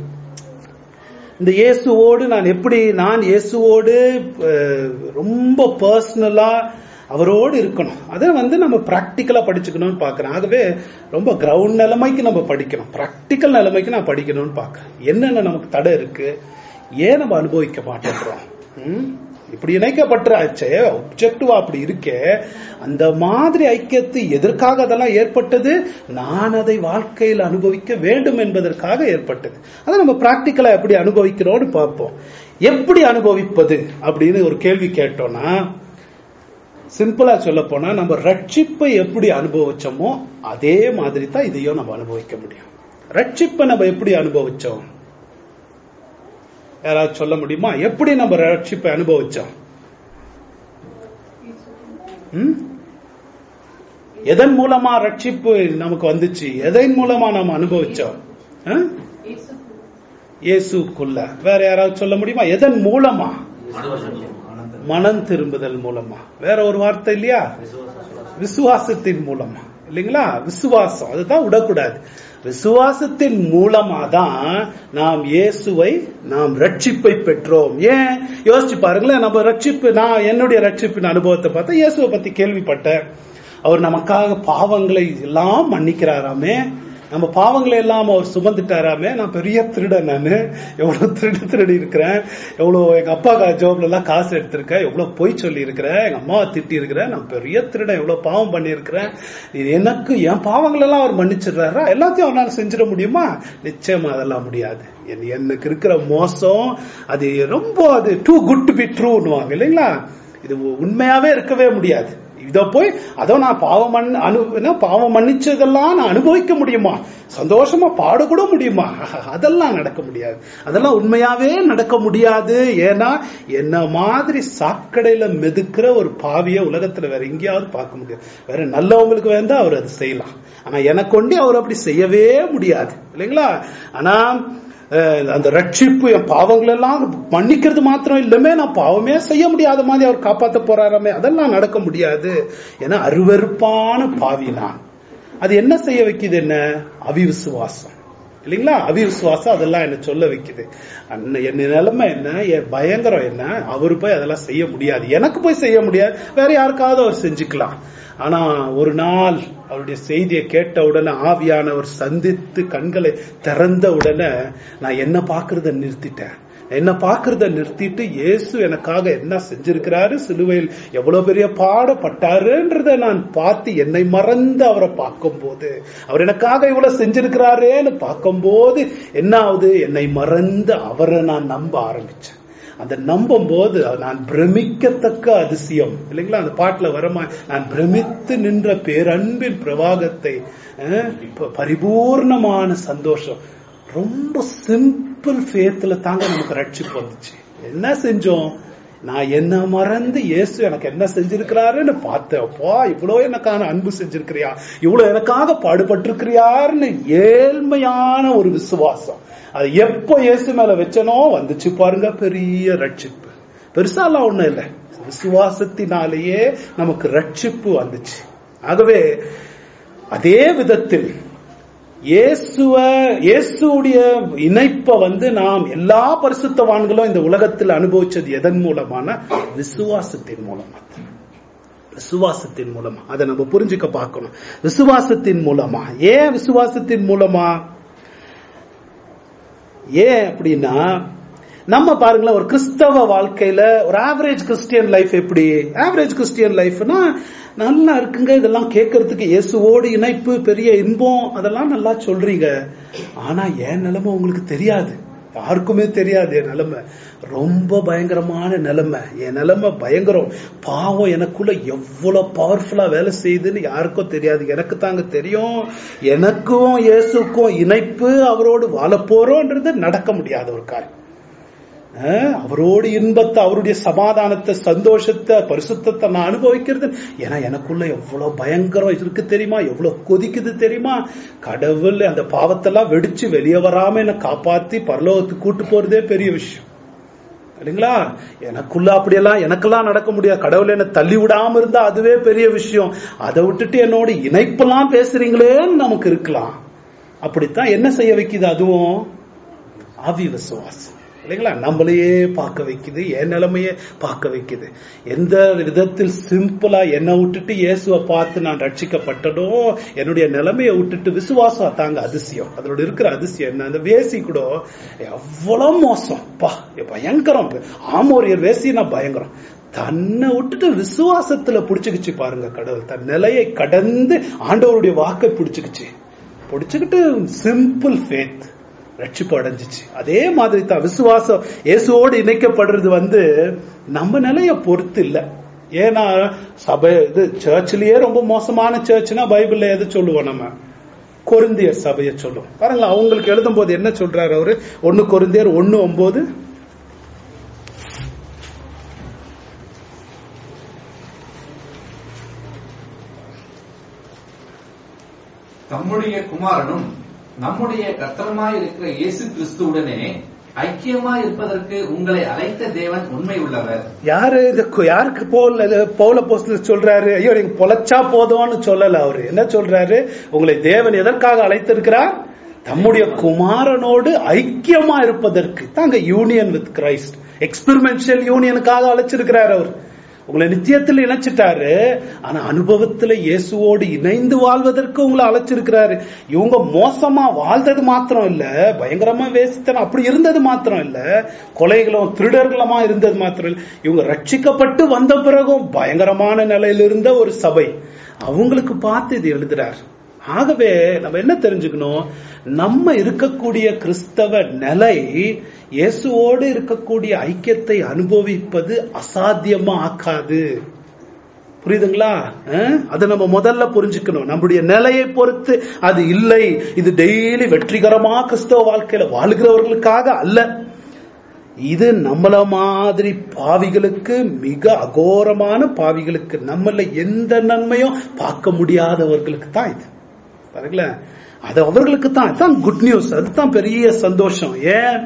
இந்த இயேசுவோடு நான் இயேசுவோடு ரொம்ப பர்சனலா அவரோடு இருக்கணும். அதை நம்ம பிராக்டிக்கலா படிச்சுக்கணும்னு பாக்குறேன். ஆகவே ரொம்ப கிரவுண்ட் நிலைமைக்கு நம்ம படிக்கணும், பிராக்டிக்கல் நிலைமைக்கு நான் படிக்கணும்னு பாக்குறேன். என்னென்ன நமக்கு தடை இருக்கு? ஏன் நம்ம அனுபவிக்க மாட்டேன்றோம்? இப்படி இணைக்கப்பட்டாச்சே, ஆப்ஜெக்டிவா அப்படி இருக்கே, அந்த மாதிரி ஐக்கியத்தை எதற்காக அதெல்லாம் ஏற்பட்டது? நான் அதை வாழ்க்கையில் அனுபவிக்க வேண்டும் என்பதற்காக ஏற்பட்டது. அதை நம்ம பிராக்டிக்கலா எப்படி அனுபவிக்கிறோம்னு பார்ப்போம். எப்படி அனுபவிப்பது அப்படின்னு ஒரு கேள்வி கேட்டோம்னா, சிம்பிளா சொல்ல போனா, நம்ம ரட்சிப்பை எப்படி அனுபவிச்சோமோ அதே மாதிரி தான் இதையும் நம்ம அனுபவிக்க முடியும். ரட்சிப்பை நம்ம எப்படி அனுபவிச்சோம்? யாராவது சொல்ல முடியுமா? எப்படி நம்ம ரட்சிப்பை அனுபவிச்சோம்? எதன் மூலமா ரட்சிப்பு நமக்கு வந்துச்சு? எதன் மூலமா நம்ம அனுபவிச்சோம்? இயேசுக்குள்ள. வேற யாராவது சொல்ல முடியுமா? எதன் மூலமா? மனம் திரும்புதல் மூலமா. வேற ஒரு வார்த்தை இல்லையா? விசுவாசத்தின் மூலமா இல்லைங்களா? விசுவாசம் அதுதான் விடக்கூடாது. விசுவாசத்தின் மூலமா தான் நாம் இயேசுவை நாம் ரட்சிப்பை பெற்றோம். ஏன் யோசிச்சு பாருங்களேன். நம்ம ரட்சிப்பு, நான் என்னுடைய ரட்சிப்பின் அனுபவத்தை பார்த்தா இயேசுவை பத்தி கேள்விப்பட்டேன். அவர் நமக்காக பாவங்களை எல்லாம் மன்னிக்கிறாராமே, நம்ம பாவங்களை எல்லாம் அவர் சுமந்துட்டாராமே. நான் பெரிய திருடன், நான் எவ்வளவு திருடி இருக்கிறேன், எவ்வளவு எங்க அப்பா ஜோப்ல எல்லாம் காசு எடுத்திருக்கேன், எவ்வளவு பொய் சொல்லி இருக்கிறேன், எங்க அம்மாவை திட்டி இருக்கிறேன், நான் பெரிய திருடன், எவ்வளவு பாவம் பண்ணி இருக்கிறேன். எனக்கு என் பாவங்கள் எல்லாம் அவர் மன்னிச்சிடுறாரா? எல்லாத்தையும் அவரால் செஞ்சிட முடியுமா? நிச்சயமா அதெல்லாம் முடியாது. எனக்கு இருக்கிற மோசம் அது ரொம்ப, அது டூ குட் டு பி ட்ரூன்னுவாங்க இல்லைங்களா? இது உண்மையாவே இருக்கவே முடியாது. இத போய் அதோ நான் பாவம் மன்னிச்சதெல்லாம் நான் அனுபவிக்க முடியுமா? சந்தோஷமா பாடக்கூட முடியுமா? அதெல்லாம் நடக்க முடியாது. அதெல்லாம் உண்மையாவே நடக்க முடியாது. ஏன்னா என்ன மாதிரி சாக்கடையில மிதக்கிற ஒரு பாவிய உலகத்துல வேற எங்கேயாவது பார்க்க முடியாது. வேற நல்லவங்களுக்கு வேண்டா அவர் அது செய்யலாம். ஆனா எனக்கு கொண்டு அவர் அப்படி செய்யவே முடியாது இல்லைங்களா? ஆனா அந்த ரட்சிப்பு, என் பாவங்கள் எல்லாம் மன்னிக்கிறது மாத்திரம் இல்லமே, நான் பாவமே செய்ய முடியாத மாதிரி அவர் காப்பாற்ற போறாராமே, அதெல்லாம் நடக்க முடியாது. ஏன்னா அருவருப்பான பாவி நான். அது என்ன செய்ய வைக்குது? என்ன? அவிவிசுவாசம் இல்லைங்களா? அவிவிசுவாசம் அதெல்லாம் என்ன சொல்ல வைக்குது. என் நிலைமை என்ன, என் பயங்கரம் என்ன, அவரு போய் அதெல்லாம் செய்ய முடியாது, எனக்கு போய் செய்ய முடியாது, வேற யாருக்காவது அவர் செஞ்சுக்கலாம். ஆனா ஒரு நாள் அவருடைய செய்தியை கேட்ட உடனே, ஆவியானவர் சந்தித்து கண்களை திறந்த உடனே நான் என்ன பாக்குறத நிறுத்திட்டேன். என்ன பாக்குறத நிறுத்திட்டு இயேசு எனக்காக என்ன செஞ்சிருக்கிறாரு, சிலுவையில் எவ்வளவு பெரிய பாடப்பட்டாருன்றத நான் பார்த்து என்னை மறந்து அவரை பார்க்கும் போது, அவர் எனக்காக இவ்வளவு செஞ்சிருக்கிறாரேன்னு பார்க்கும் போது என்ன ஆகுது? என்னை மறந்து அவரை நான் நம்ப ஆரம்பிச்சேன். அந்த நம்பும் போது நான் பிரமிக்கத்தக்க அதிசயம் இல்லைங்களா? அந்த பாட்டுல வரமா, நான் பிரமித்து நின்ற பேரன்பின் பிரவாகத்தை, பரிபூர்ணமான சந்தோஷம். ரொம்ப சிம்பிள் ஃபேத்ல தாங்க நமக்கு ரட்சிப்பு வந்துச்சு. என்ன செஞ்சோம்? நான் என்ன மறந்து இயேசு எனக்கு என்ன செஞ்சிருக்கிறாருன்னு பார்த்தேன். அப்பா, இவ்வளவு எனக்கான அன்பு செஞ்சிருக்கிறியா, இவ்வளவு எனக்காக பாடுபட்டிருக்கிறியாருன்னு ஏழ்மையான ஒரு விசுவாசம். அது எப்ப இயேசு மேல வச்சனோ வந்துச்சு பாருங்க பெரிய ரட்சிப்பு. பெருசாலாம் ஒண்ணும் இல்லை, விசுவாசத்தினாலேயே நமக்கு ரட்சிப்பு வந்துச்சு. ஆகவே அதே விதத்தில் இயேசுடைய இணைப்பை நாம் எல்லா பரிசுத்தவான்களும் இந்த உலகத்தில் அனுபவிச்சது எதன் மூலமான? விசுவாசத்தின் மூலமா. விசுவாசத்தின் மூலமா அதை நம்ம புரிஞ்சுக்க பார்க்கணும். விசுவாசத்தின் மூலமா. ஏன் விசுவாசத்தின் மூலமா? ஏன் அப்படின்னா, நம்ம பாருங்களேன், ஒரு கிறிஸ்தவ வாழ்க்கையில ஒரு ஆவரேஜ் கிறிஸ்டியன் லைஃப் எப்படி? ஆவரேஜ் கிறிஸ்டியன் லைஃப்னா நல்லா இருக்குங்க, இதெல்லாம் கேட்கறதுக்கு இயேசுவோடு இணைப்பு, பெரிய இன்பம், அதெல்லாம் நல்லா சொல்றீங்க. ஆனா என் நிலைமை உங்களுக்கு தெரியாது, யாருக்குமே தெரியாது. என் நிலைமை ரொம்ப பயங்கரமான நிலைமை. என் நிலைமை பயங்கரம். பாவம் எனக்குள்ள எவ்வளவு பவர்ஃபுல்லா வேலை செய்யுதுன்னு யாருக்கும் தெரியாது, எனக்கு தாங்க தெரியும். எனக்கும் இயேசுக்கும் இணைப்பு, அவரோடு வாழ போறோன்றது நடக்க முடியாத ஒரு காரியம். அவரோடு இன்பத்தை, அவருடைய சமாதானத்தை, சந்தோஷத்தை, பரிசுத்தத்தை நான் அனுபவிக்கிறது. ஏன்னா எனக்குள்ள எவ்வளவு பயங்கரம் இருக்கு தெரியுமா, எவ்வளவு கொதிக்குது தெரியுமா. கடவுள் அந்த பாவத்தெல்லாம் வெடிச்சு வெளியே வராம என்னை காப்பாத்தி பரலோகத்துக்கு கூட்டு போறதே பெரிய விஷயம் இல்லைங்களா? எனக்குள்ள அப்படியெல்லாம் எனக்கெல்லாம் நடக்க முடியாது. கடவுள் என்ன தள்ளி விடாம இருந்தா அதுவே பெரிய விஷயம். அதை விட்டுட்டு என்னோட இணைப்பெல்லாம் பேசுறீங்களேன்னு நமக்கு இருக்கலாம். அப்படித்தான் என்ன செய்ய வைக்குது? அதுவும் அவிவிசுவாசம் இல்லைங்களா? நம்மளையே பார்க்க வைக்குது, என் நிலைமையே பார்க்க வைக்குது. எந்த விதத்தில் சிம்பிளா என்னை விட்டுட்டு இயேசுவை பார்த்து நான் ரட்சிக்கப்பட்டனோ, என்னுடைய நிலைமையை விட்டுட்டு விசுவாசம் தாங்க அதிசயம். அதோட இருக்கிற அதிசயம் என்ன? அந்த வேசி கூட எவ்வளவு மோசம், பயங்கரம். ஆமோரியர் வேசினா பயங்கரம். தன்னை விட்டுட்டு விசுவாசத்துல பிடிச்சுக்கிச்சு பாருங்க. கடவுள் தன் நிலையை கடந்து ஆண்டவருடைய வாக்கை பிடிச்சுக்கிட்டு சிம்பிள் ஃபேத் ரட்சிப்பு அடைஞ்சிச்சு. அதே மாதிரி தான் விசுவாசம் இயேசுவோடு இணைக்கப்படுறது நம்ம நிலைய பொறுத்து இல்ல. ஏன்னா சபை இது சர்ச்சிலேயே ரொம்ப மோசமான சர்ச்னா பைபிள்ல எது சொல்லுவோம்? நம்ம கொரிந்தியர் சபையை சொல்லுவோம். பாருங்களா, அவங்களுக்கு எழுதும் போது என்ன சொல்றாரு அவரு? 1 கொரிந்தியர் 1:9.
தம்முடைய குமாரனும் நம்முடைய கர்த்தருமாய் இருக்கிற இயேசு கிறிஸ்துவுடனே ஐக்கியமா இருப்பதற்கு உங்களை அழைத்த தேவன் உண்மை உள்ளவர்.
யாரு யாருக்கு பவுல் அப்போஸ்தலர் சொல்றாரு? ஐயோ நீங்க பொழைச்சா போதும்னு சொல்லல. அவரு என்ன சொல்றாரு? உங்களை தேவன் எதற்காக அழைத்திருக்கிறார்? தம்முடைய குமாரனோடு ஐக்கியமா இருப்பதற்கு தாங்க. யூனியன் வித் கிரைஸ்ட், எக்ஸ்பெரிமென்ஷியல் யூனியனுக்காக அழைச்சிருக்கிறார். அவர் உங்களை நித்தியத்தில் இணைச்சிட்டாரு. ஆனா அனுபவத்துல இயேசுவோடு இணைந்து வாழ்வதற்கு உங்களை அழைச்சிருக்கிறாரு. இவங்க மோசமா வாழ்ந்தது மாத்திரம் இல்ல, பயங்கரமா வேசித்தனம் அப்படி இருந்தது மாத்திரம் இல்ல, கொலைகளும் திருடர்களுமா இருந்தது மாத்திரம் இல்ல, இவங்க ரட்சிக்கப்பட்டு வந்த பிறகும் பயங்கரமான நிலையில இருந்த ஒரு சபை. அவங்களுக்கு பார்த்து இது எழுதுறார். ஆகவே நம்ம என்ன தெரிஞ்சுக்கணும்? நம்ம இருக்கக்கூடிய கிறிஸ்தவ நிலை இயேசுவோடு இருக்கக்கூடிய ஐக்கியத்தை அனுபவிப்பது அசாத்தியமா ஆக்காது. புரியுதுங்களா? அதை நம்ம முதல்ல புரிஞ்சுக்கணும். நம்முடைய நிலையை பொறுத்து அது இல்லை. இது டெய்லி வெற்றிகரமா கிறிஸ்தவ வாழ்க்கையில வாழ்கிறவர்களுக்காக அல்ல. இது நம்மள மாதிரி பாவிகளுக்கு, மிக அகோரமான பாவிகளுக்கு, நம்மள எந்த நன்மையும் பார்க்க முடியாதவர்களுக்கு தான் இது. பாருங்களேன், அது அவர்களுக்கு தான் குட் நியூஸ். அதுதான் பெரிய சந்தோஷம். ஏன்?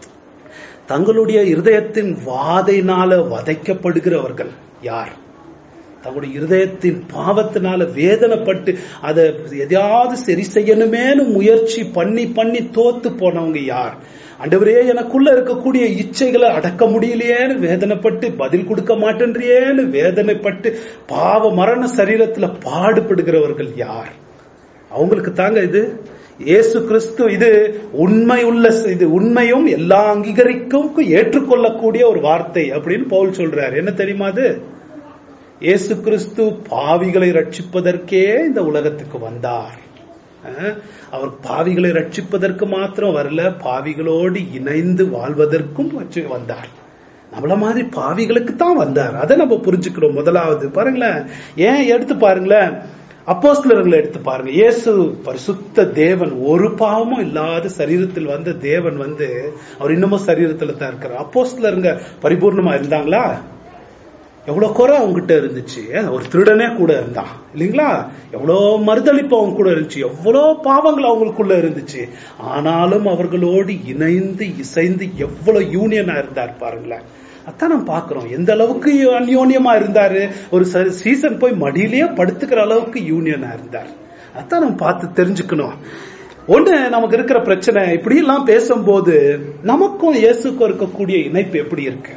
தங்களுடைய இருதயத்தின் வாதையினால வதைக்கப்படுகிறவர்கள் யார்? தங்களுடைய இருதயத்தின் பாவத்தினால வேதனைப்பட்டு அதை எதையாவது சரி செய்யணுமேனு முயற்சி பண்ணி பண்ணி தோத்து போனவங்க யார்? ஆண்டவரே எனக்குள்ள இருக்கக்கூடிய இச்சைகளை அடக்க முடியலையேன்னு வேதனைப்பட்டு, பதில் கொடுக்க மாட்டேன்றியேன்னு வேதனைப்பட்டு பாவ மரண சரீரத்துல பாடுபடுகிறவர்கள் யார்? அவங்களுக்கு தாங்க இது இயேசு கிறிஸ்து. இது உண்மை உள்ள, இது உண்மையும் எல்லா அங்கீகரிக்கும் ஏற்றுக்கொள்ளக்கூடிய ஒரு வார்த்தை அப்படின்னு பவுல் சொல்றாரு. என்ன தெரியுமா? அது இயேசு கிறிஸ்து பாவிகளை ரட்சிப்பதற்கே இந்த உலகத்துக்கு வந்தார். அவர் பாவிகளை ரட்சிப்பதற்கு மாத்திரம் வரல, பாவிகளோடு இணைந்து வாழ்வதற்கும் வந்தார். நம்மள மாதிரி பாவிகளுக்கு தான் வந்தார். அதை நம்ம புரிஞ்சுக்கிறோம். முதலாவது பாருங்களேன், ஏன் எடுத்து பாருங்களேன், அப்போஸ்தலர்களை எடுத்து பாருங்க. இயேசு பரிசுத்த தேவன், ஒரு பாவமும் இல்லாத சரீரத்தில் வந்த தேவன் அவர் இன்னமும் சரீரத்துல தான் இருக்கிறார். அப்போஸ்தலருங்க பரிபூர்ணமா இருந்தாங்களா? எவ்வளவு குறை அவங்ககிட்ட இருந்துச்சு. ஒரு திருடனே கூட இருந்தான் இல்லைங்களா? எவ்வளவு மறுதளிப்பு அவங்க கூட இருந்துச்சு, எவ்வளவு பாவங்கள் அவங்களுக்குள்ள இருந்துச்சு. ஆனாலும் அவர்களோடு இணைந்து இசைந்து எவ்வளவு யூனியனா இருந்தார் பாருங்களேன். அதான் நம்ம பாக்குறோம் எந்த அளவுக்கு அந்யோன்யமா இருந்தாரு. ஒரு சீசன் போய் மடியிலேயே படுத்துக்கிற அளவுக்கு யூனியனா இருந்தார். அதான் நம்ம பார்த்து தெரிஞ்சுக்கணும். ஒண்ணு, நமக்கு இருக்கிற பிரச்சனை இப்படி எல்லாம் பேசும்போது நமக்கும் இயேசுக்கும் இருக்கக்கூடிய இணைப்பு எப்படி இருக்கு?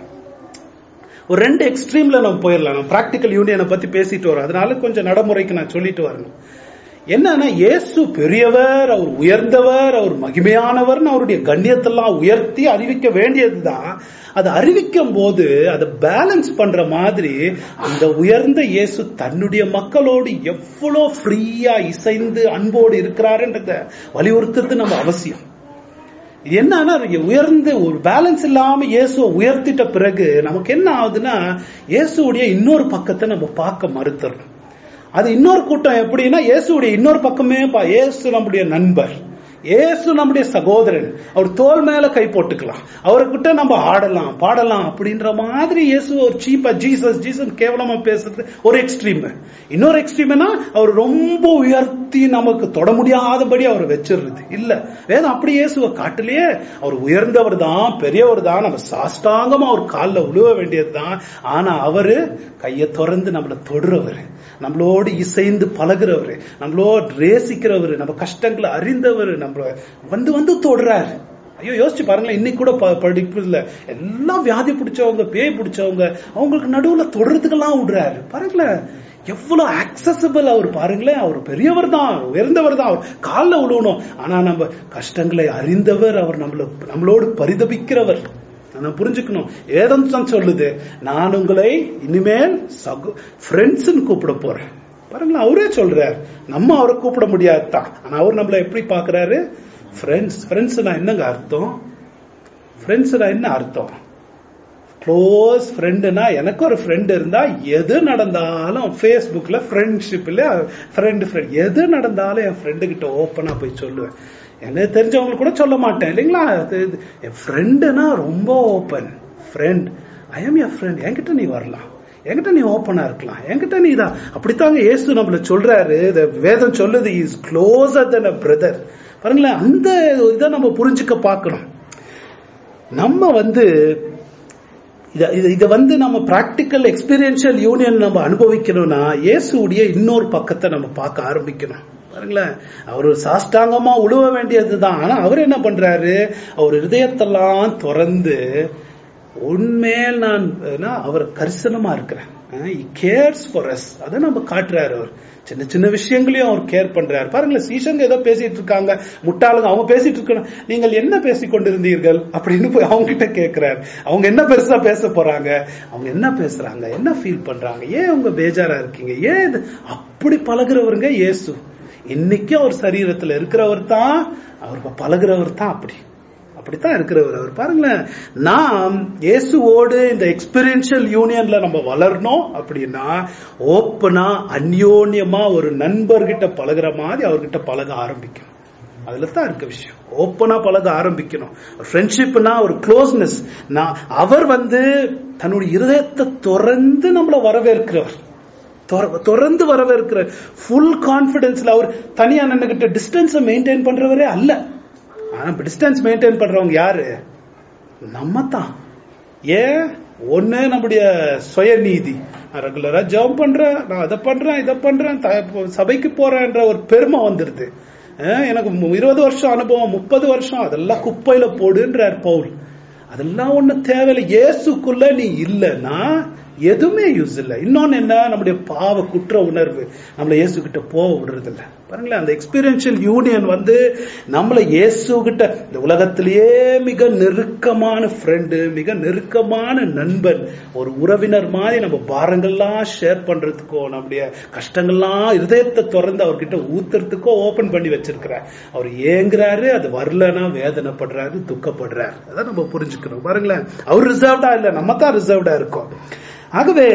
ஒரு ரெண்டு எக்ஸ்ட்ரீம்ல நம்ம போயிடலாம். நம்ம பிராக்டிக்கல் யூனியனை பத்தி பேசிட்டு வரோம், அதனால கொஞ்சம் நடைமுறைக்கு நான் சொல்லிட்டு வரணும். என்னன்னா, இயேசு பெரியவர், அவர் உயர்ந்தவர், அவர் மகிமையானவர்னு அவருடைய கண்ணியத்தெல்லாம் உயர்த்தி அறிவிக்க வேண்டியதுதான். அதை அறிவிக்கும் போது அதை பேலன்ஸ் பண்ற மாதிரி அந்த உயர்ந்த இயேசு தன்னுடைய மக்களோடு எவ்வளவு ஃப்ரீயா இசைந்து அன்போடு இருக்கிறாருன்றத வலியுறுத்துறது நம்ம அவசியம். இது என்னன்னா, உயர்ந்து ஒரு பேலன்ஸ் இல்லாம இயேசுவை உயர்த்திட்ட பிறகு நமக்கு என்ன ஆகுதுன்னா, இயேசுடைய இன்னொரு பக்கத்தை நம்ம பார்க்க மறுத்துறோம். அது இன்னொரு கூட்டம் எப்படின்னா, இயேசுடைய இன்னொரு பக்கமே இயேசு நம்முடைய நண்பர், இயேசு நம்முடைய சகோதரன், அவர் தோல் மேல கை போட்டுக்கலாம், அவர்கிட்ட நம்ம ஆடலாம் பாடலாம் அப்படின்ற மாதிரி இயேசு ஒரு சீப்பா ஜீசஸ் கேவலமா பேசுறது ஒரு எக்ஸ்ட்ரீம். இன்னொரு எக்ஸ்ட்ரீம்னா அவர் ரொம்ப உயர்த்தி நமக்கு தொட முடியாதபடி அவர் வச்சிருது இல்ல. வேதம் அப்படி இயேசுவை காட்டலையே. அவர் உயர்ந்தவர் தான், பெரியவர் தான், நம்ம சாஷ்டாங்கமா அவர் காலில் விழுவ வேண்டியதுதான். ஆனா அவரு கையை திறந்து நம்மளை தொடுறவர், நம்மளோடு இசைந்து பழகுறவர், நம்மளோடு ரேசிக்கிறவர், நம்ம கஷ்டங்களை அறிந்தவர், நம்ம வந்து தொடுறாரு. ஐயோ யோசிச்சு பாருங்களேன், இன்னைக்கு கூட படிப்பு இல்ல, எல்லாம் வியாதி பிடிச்சவங்க, பேய் பிடிச்சவங்க, அவங்களுக்கு நடுவுல தொடுறதுக்கெல்லாம் விடுறாரு. பாருங்களேன் எவ்வளவு ஆக்சசபிள் அவர். பாருங்களேன், அவர் பெரியவர் தான், உயர்ந்தவர் தான், அவர் காலில் விழுவணும். ஆனா நம்ம கஷ்டங்களை அறிந்தவர், அவர் நம்மளோடு பரிதபிக்கிறவர். நான் புரிஞ்சுக்கணும். ஏதம் தான் சொல்லுது, நான் உங்களை இனிமேல் ஃப்ரெண்ட்ஸ் கூப்பிட போறேன். பாருங்களேன், அவரே சொல்றாரு. நம்ம அவரை கூப்பிட முடியாதுதான், ஆனா அவர் நம்மள எப்படி பாக்குறாரு? ஃப்ரெண்ட்ஸ். ஃப்ரெண்ட்ஸ்னா என்னங்க அர்த்தம்? ஃப்ரெண்ட்ஸ்னா என்ன அர்த்தம்? க்ளோஸ் ஃப்ரெண்டுனா, எனக்கு ஒரு ஃப்ரெண்ட் இருந்தா எது நடந்தாலும் ஃபேஸ்புக்ல ஃப்ரெண்ட்ஷிப்ல ஃப்ரெண்ட் எது நடந்தாலும் என் ஃப்ரெண்டு கிட்ட ஓப்பனா போய் சொல்லுவேன். என்ன தெரிஞ்சவங்க கூட சொல்ல மாட்டேன் இல்லைங்களா? என் ஃப்ரெண்டுனா ரொம்ப open friend. I am your friend, என்கிட்ட நீ வரலாம், என்கிட்ட நீ ஓப்பனா இருக்கலாம், என்கிட்ட நீ தான். அப்படித்தாங்க இயேசு நம்மள சொல்றாரு. வேதம் சொல்லுது, is closer than a brother. பாருங்களேன், அந்த இதை நம்ம புரிஞ்சுக்க பார்க்கணும். நம்ம இத நம்ம பிராக்டிக்கல் எக்ஸ்பீரியன்ஷியல் யூனியன் நம்ம அனுபவிக்கணும்னா இயேசுடைய இன்னொரு பக்கத்தை நம்ம பார்க்க ஆரம்பிக்கணும். பாருங்களேன், அவர் சாஷ்டாங்கமா உழுவ வேண்டியதுதான். ஆனா அவர் என்ன பண்றாரு, அவர் இதயத்தெல்லாம் திறந்து உண்மையில் அவர் கரிசனமா இருக்கிறேன், he cares for us, அதை நம்ம காட்டுறாரு. அவர் சின்ன சின்ன விஷயங்களையும் அவர் கேர் பண்றாரு. பாருங்களேன், சீஷங்க ஏதோ பேசிட்டு இருக்காங்க, முட்டாளுங்க, அவங்க பேசிட்டு இருக்கணும், நீங்கள் என்ன பேசி கொண்டிருந்தீர்கள் அப்படின்னு போய் அவங்க கிட்ட கேட்கிறாரு. அவங்க என்ன பெருசா பேச போறாங்க, அவங்க என்ன பேசுறாங்க, என்ன ஃபீல் பண்றாங்க, ஏன் அவங்க பேஜாரா இருக்கீங்க, ஏன் அப்படி பழகுறவருங்க இயேசு. இன்னைக்கும் அவர் சரீரத்துல இருக்கிறவர் தான், அவர் பழகுறவர் தான், அப்படித்தான் இருக்கிறவர் அவர். பாருங்களேன், நாம் இயேசுவோடு இந்த எக்ஸ்பீரியன்ஷியல் யூனியன்ல நம்ம வளரணும் அப்படின்னா ஓப்பனா அந்யோன்யமா ஒரு நண்பர்கிட்ட பழகுற மாதிரி அவர்கிட்ட பழக ஆரம்பிக்கணும். அதுல தான் இருக்க விஷயம். ஓப்பனா பழக ஆரம்பிக்கணும். ஃப்ரெண்ட்ஷிப்னா ஒரு க்ளோஸ்னஸ். அவர் தன்னுடைய இருதயத்தை திறந்து நம்மள வரவேற்கிறவர், திறந்து வரவேற்கிற ஃபுல் கான்பிடன்ஸ்ல. அவர் தனியா நின்னுகிட்ட டிஸ்டன்ஸை மெயின்டைன் பண்றவரே அல்ல. ஆனா டிஸ்டன்ஸ் மெயின்டைன் பண்றவங்க யாரு? நம்ம தான். ஏன்? ஒண்ணு நம்முடைய சுயநீதி. ரெகுலரா ஜெபம் பண்றேன், நான் அதை பண்றேன், இதை பண்றேன், சபைக்கு போறேன்ற ஒரு பெருமை வந்துருது. எனக்கு 20 வருஷம் அனுபவம், 30 வருஷம், அதெல்லாம் குப்பையில போடுன்றார் பவுல். அதெல்லாம் ஒண்ணு தேவையில்லை. இயேசுக்குள்ள நீ இல்லைன்னா எதுவுமே யூஸ் இல்லை. இன்னொன்னு என்ன, நம்முடைய பாவ குற்ற உணர்வு நம்மள இயேசு கிட்ட போக விடுறது இல்லை. பாருங்களேன், அந்த எக்ஸ்பீரியன்ஷியல் யூனியன் நம்மள இயேசு கிட்ட, இந்த உலகத்திலேயே மிக நெருக்கமான ஃப்ரெண்டு, மிக நெருக்கமான நண்பன், ஒரு உறவினர் மாதிரி நம்ம பாரங்கள்லாம் ஷேர் பண்றதுக்கோ, நம்முடைய கஷ்டங்கள்லாம் இருதயத்தை திறந்து அவர்கிட்ட ஊத்துறதுக்கோ ஓபன் பண்ணி வச்சிருக்கிறார். அவர் ஏங்குறாரு, அது வரலன்னா வேதனைப்படுறாரு, துக்கப்படுறாரு. அதான் நம்ம புரிஞ்சுக்கணும். பாருங்களேன், அவர் ரிசர்வ்டா இல்ல, நம்ம தான் ரிசர்வ்டா இருக்கோம். ஆகவே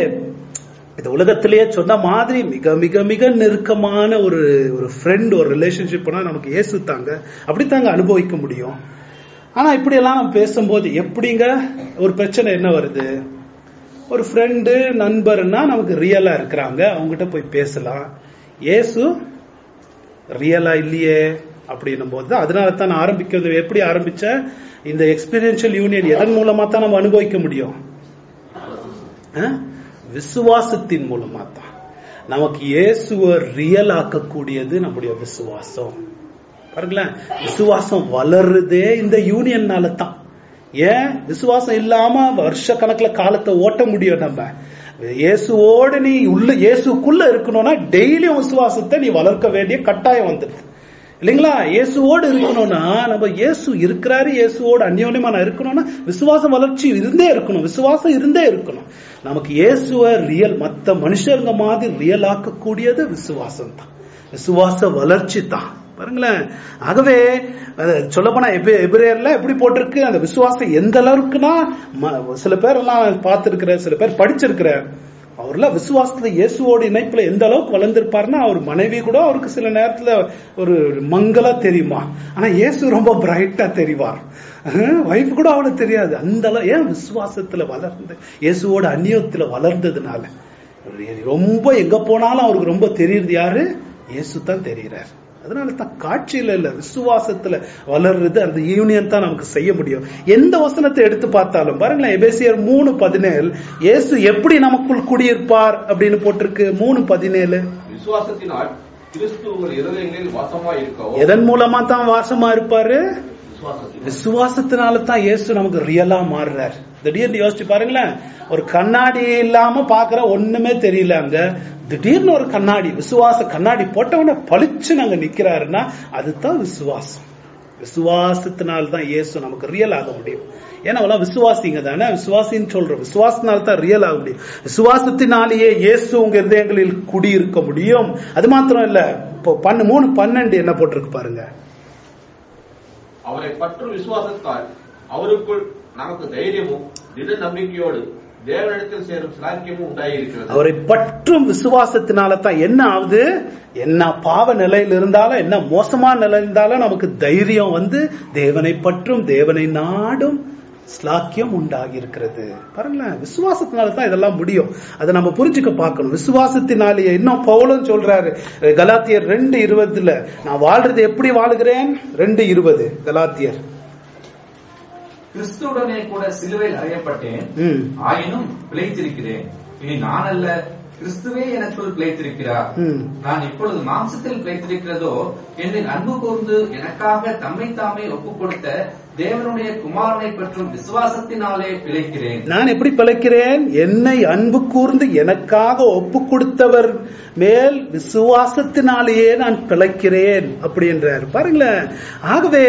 இந்த உலகத்திலேயே சொன்ன மாதிரி மிக மிக மிக நெருக்கமான ஒரு ஃப்ரெண்ட், ஒரு ரிலேஷன்ஷிப்னா நமக்கு இயேசு தாங்க. அப்படித்தாங்க அனுபவிக்க முடியும். ஆனா இப்படி எல்லாம் நம்ம பேசும்போது எப்படிங்க ஒரு பிரச்சனை என்ன வருது? ஒரு ஃப்ரெண்டு, நண்பர்னா நமக்கு ரியலா இருக்கிறாங்க, அவங்ககிட்ட போய் பேசலாம். இயேசு ரியலா இல்லையே அப்படின்னும் போது, அதனால தான் நான் ஆரம்பிக்கிறது. எப்படி ஆரம்பிச்ச? இந்த எக்ஸ்பீரியன்ஷியல் யூனியன் எதன் மூலமா தான் நம்ம அனுபவிக்க முடியும்? விசுவாசத்தின் மூலமா தான். நமக்கு இயேசுவை ரியல் ஆக்கக்கூடியது நம்முடைய விசுவாசம். பாருங்களேன், விசுவாசம் வளருதே இந்த யூனியன்னால தான். ஏன்? விசுவாசம் இல்லாம வருஷ கணக்குல காலத்தை ஓட்ட முடியும். நம்ம இயேசுவோடு நீ இயேசுக்குள்ள இருக்கணும்னா டெய்லியும் விசுவாசத்தை நீ வளர்க்க வேண்டிய கட்டாயம் வந்துடுது இல்லைங்களா? இயேசுவோடு இருக்கணும்னா, நம்ம இயேசு இருக்கிறாரு, இயேசுவோடு அந்யோன்யமா இருக்கணும்னா விசுவாச வளர்ச்சி இருந்தே இருக்கணும், விசுவாசம் இருந்தே இருக்கணும். நமக்கு இயேசுவ ரியல், மற்ற மனுஷங்க மாதிரி ரியல் ஆக்கக்கூடியது விசுவாசம் தான், விசுவாச வளர்ச்சி தான். பாருங்களேன், ஆகவே சொல்லப்போனா எபிரேயர்ல எப்படி போட்டிருக்கு, அந்த விசுவாசம் எந்த அளவுக்குன்னா, சில பேர் எல்லாம் பார்த்திருக்கிற, சில பேர் படிச்சிருக்கிற, அவர்லாம் விசுவாசத்துல இயேசுவோட இணைப்புல எந்த அளவுக்கு வளர்ந்திருப்பாருன்னா, அவர் மனைவி கூட அவருக்கு சில நேரத்துல ஒரு மங்களா தெரியுமா, ஆனா இயேசு ரொம்ப பிரைட்டா தெரிவார். வைஃப் கூட அவனுக்கு தெரியாது. அந்த அளவு. ஏன்? விசுவாசத்துல வளர்ந்து, இயேசுவோட அந்நியத்துல வளர்ந்ததுனால. ரொம்ப எங்க போனாலும் அவருக்கு ரொம்ப தெரியுது யாரு? இயேசு தான் தெரிகிறார். அதனால தான் காட்சியில இல்ல, விசுவாசத்துல வளர்றது, அந்த யூனியன் தான் நமக்கு செய்ய முடியும். எந்த வசனத்தை எடுத்து பார்த்தாலும் பாருங்களேன், எபேசியர் 3:17 இயேசு எப்படி நமக்குள் குடியிருப்பார் அப்படின்னு போட்டிருக்கு. 3:17
விசுவாசத்தினால் கிறிஸ்து உங்கள் இருதயங்களில் வாசமாய் இருக்கவும்.
எதன் மூலமா தான் வாசமா இருப்பாரு? விசுவாசத்தினால தான் இயேசு நமக்கு ரியலா மாறுறார். திடீர்னு யோசிச்சு பாருங்களேன், ஒரு கண்ணாடி இல்லாம பாக்குற ஒண்ணுமே தெரியல, அங்க திடீர்னு ஒரு கண்ணாடி, விசுவாச கண்ணாடி போட்டவன பளிச்சு நாங்க நிக்கிறாருன்னா அதுதான் விசுவாசம். விசுவாசத்தினால்தான் இயேசு நமக்கு ரியல் ஆக முடியும். ஏன்னா விசுவாசிங்க தானே, விசுவாசின்னு சொல்றோம். விசுவாசத்தினால தான் ரியல் ஆக முடியும். விசுவாசத்தினாலேயே இயேசு உங்க இருதயங்களில் குடியிருக்க முடியும். அது மாத்திரம் இல்ல, இப்போ 3:12 என்ன போட்டிருக்கு பாருங்க.
அவரை பற்றும் விசுவாசத்தால் அவருக்குள் நமக்கு தைரியமும் திட நம்பிக்கையோடு தேவனிடத்தில் சேரும் சிலாக்கியமும் உண்டாயிருக்கிறது.
அவரை பற்றும் விசுவாசத்தினால தான் என்ன ஆகுது? என்ன பாவ நிலையில் இருந்தாலும், என்ன மோசமான நிலை இருந்தாலும் நமக்கு தைரியம் தேவனை பற்றும், தேவனை நாடும் ஸ்லாக்கியம் உண்டாகி இருக்கிறது. பாருங்களேன், விசுவாசத்தினால தான் இதெல்லாம் முடியும். அதை நம்ம புரிஞ்சுக்க பார்க்கணும். விசுவாசத்தினாலேயே. இன்னும் பவுலும் சொல்றாரு கலாத்தியர் 2:20, நான் வாழ்றது எப்படி வாழுகிறேன்? 2:20 கலாத்தியர்.
கிறிஸ்துவுடனே கூட சிலுவையில் அறையப்பட்டேன், ஆயினும் பிழைத்திருக்கிறேன். இனி நான் அல்ல, கிறிஸ்துவே எனக்குள் பிழைத்திருக்கிறார். நான் இப்பொழுது மாம்சத்தில் பிழைத்திருக்கிறதோ என்னை அன்பு கூர்ந்து எனக்காக தம்மை தாமே ஒப்புக் கொடுத்த தேவனுடைய குமாரனை பற்றும் விசுவாசத்தினாலே பிழைக்கிறேன். நான் எப்படி பிழைக்கிறேன்? என்னை அன்பு கூர்ந்து எனக்காக ஒப்பு கொடுத்தவர் மேல் விசுவாசத்தினாலேயே நான் பிழைக்கிறேன் அப்படி என்றார். பாருங்களேன். ஆகவே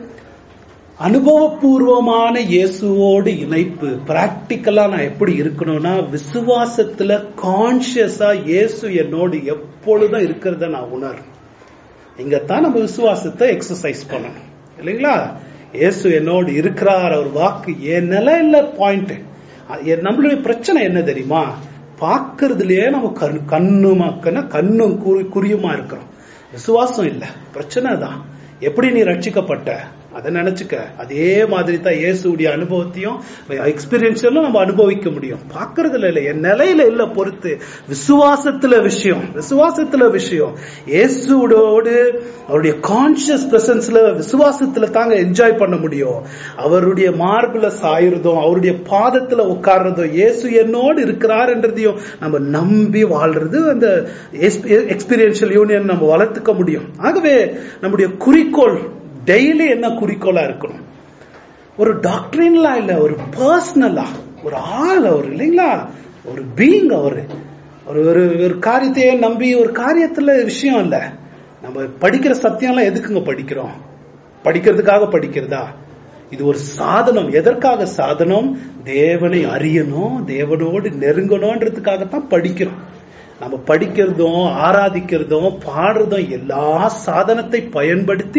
அனுபவபூர்வமான இயேசுவோடு இணைப்பு, பிராக்டிக்கலா நான் எப்படி இருக்கணும்னா, விசுவாசத்துல கான்சியஸா இயேசு என்னோடு எப்பொழுதும் இருக்கிறத நான் உணர்றேன். இங்கத்தான் நம்ம விசுவாசத்தை எக்ஸசைஸ் பண்ணணும் இல்லைங்களா? இயேசு என்னோடு இருக்கிறார், அவர் வாக்கு என் நிலை இல்ல பாயிண்ட். நம்மளுடைய பிரச்சனை என்ன தெரியுமா? பார்க்கறதுலயே நம்ம கண்ணும் குறியுமா இருக்கிறோம். விசுவாசம் இல்ல, பிரச்சனை தான். எப்படி நீ ரட்சிக்கப்பட்ட அதை நினைச்சுக்க. அதே மாதிரி தான் இயேசுடைய அனுபவத்தையும் எக்ஸ்பீரியன்ஸிலும் நம்ம அனுபவிக்க முடியும். பார்க்கறதுல இல்ல, என் நிலையில இல்ல பொறுத்து, விசுவாசத்துல விஷயம். இயேசுவோடு அவருடைய கான்சியஸ் பிரசன்ஸ்ல விசுவாசத்துல தாங்க என்ஜாய் பண்ண முடியும். அவருடைய மார்புல சாயுறதும் அவருடைய பாதத்துல உட்கார்றதும் இயேசு என்னோடு இருக்கிறார் என்றதையும் நம்ம நம்பி வாழ்றது, அந்த எக்ஸ்பீரியன்ஷியல் யூனியன் நம்ம வளர்த்துக்க முடியும். ஆகவே நம்முடைய குறிக்கோள் டெய்லி என்ன குறிக்கோளா இருக்கணும்? ஒரு டாக்டரின்லா இல்ல, ஒரு பர்சனலா, ஒரு ஆள் அவர் இல்லைங்களா, ஒரு பீயிங் அவரு. ஒரு காரியத்தையே நம்பி ஒரு காரியத்துல விஷயம் இல்ல. நம்ம படிக்கிற சத்தியம்லாம் எதுக்குங்க படிக்கிறோம்? படிக்கிறதுக்காக படிக்கிறதா? இது ஒரு சாதனம். எதற்காக சாதனம்? தேவனை அறியணும், தேவனோடு நெருங்கணும்ன்றதுக்காகத்தான் படிக்கிறோம். நம்ம படிக்கிறதும் ஆராதிக்கிறதும் பாடுறதும் எல்லா சாதனத்தை பயன்படுத்தி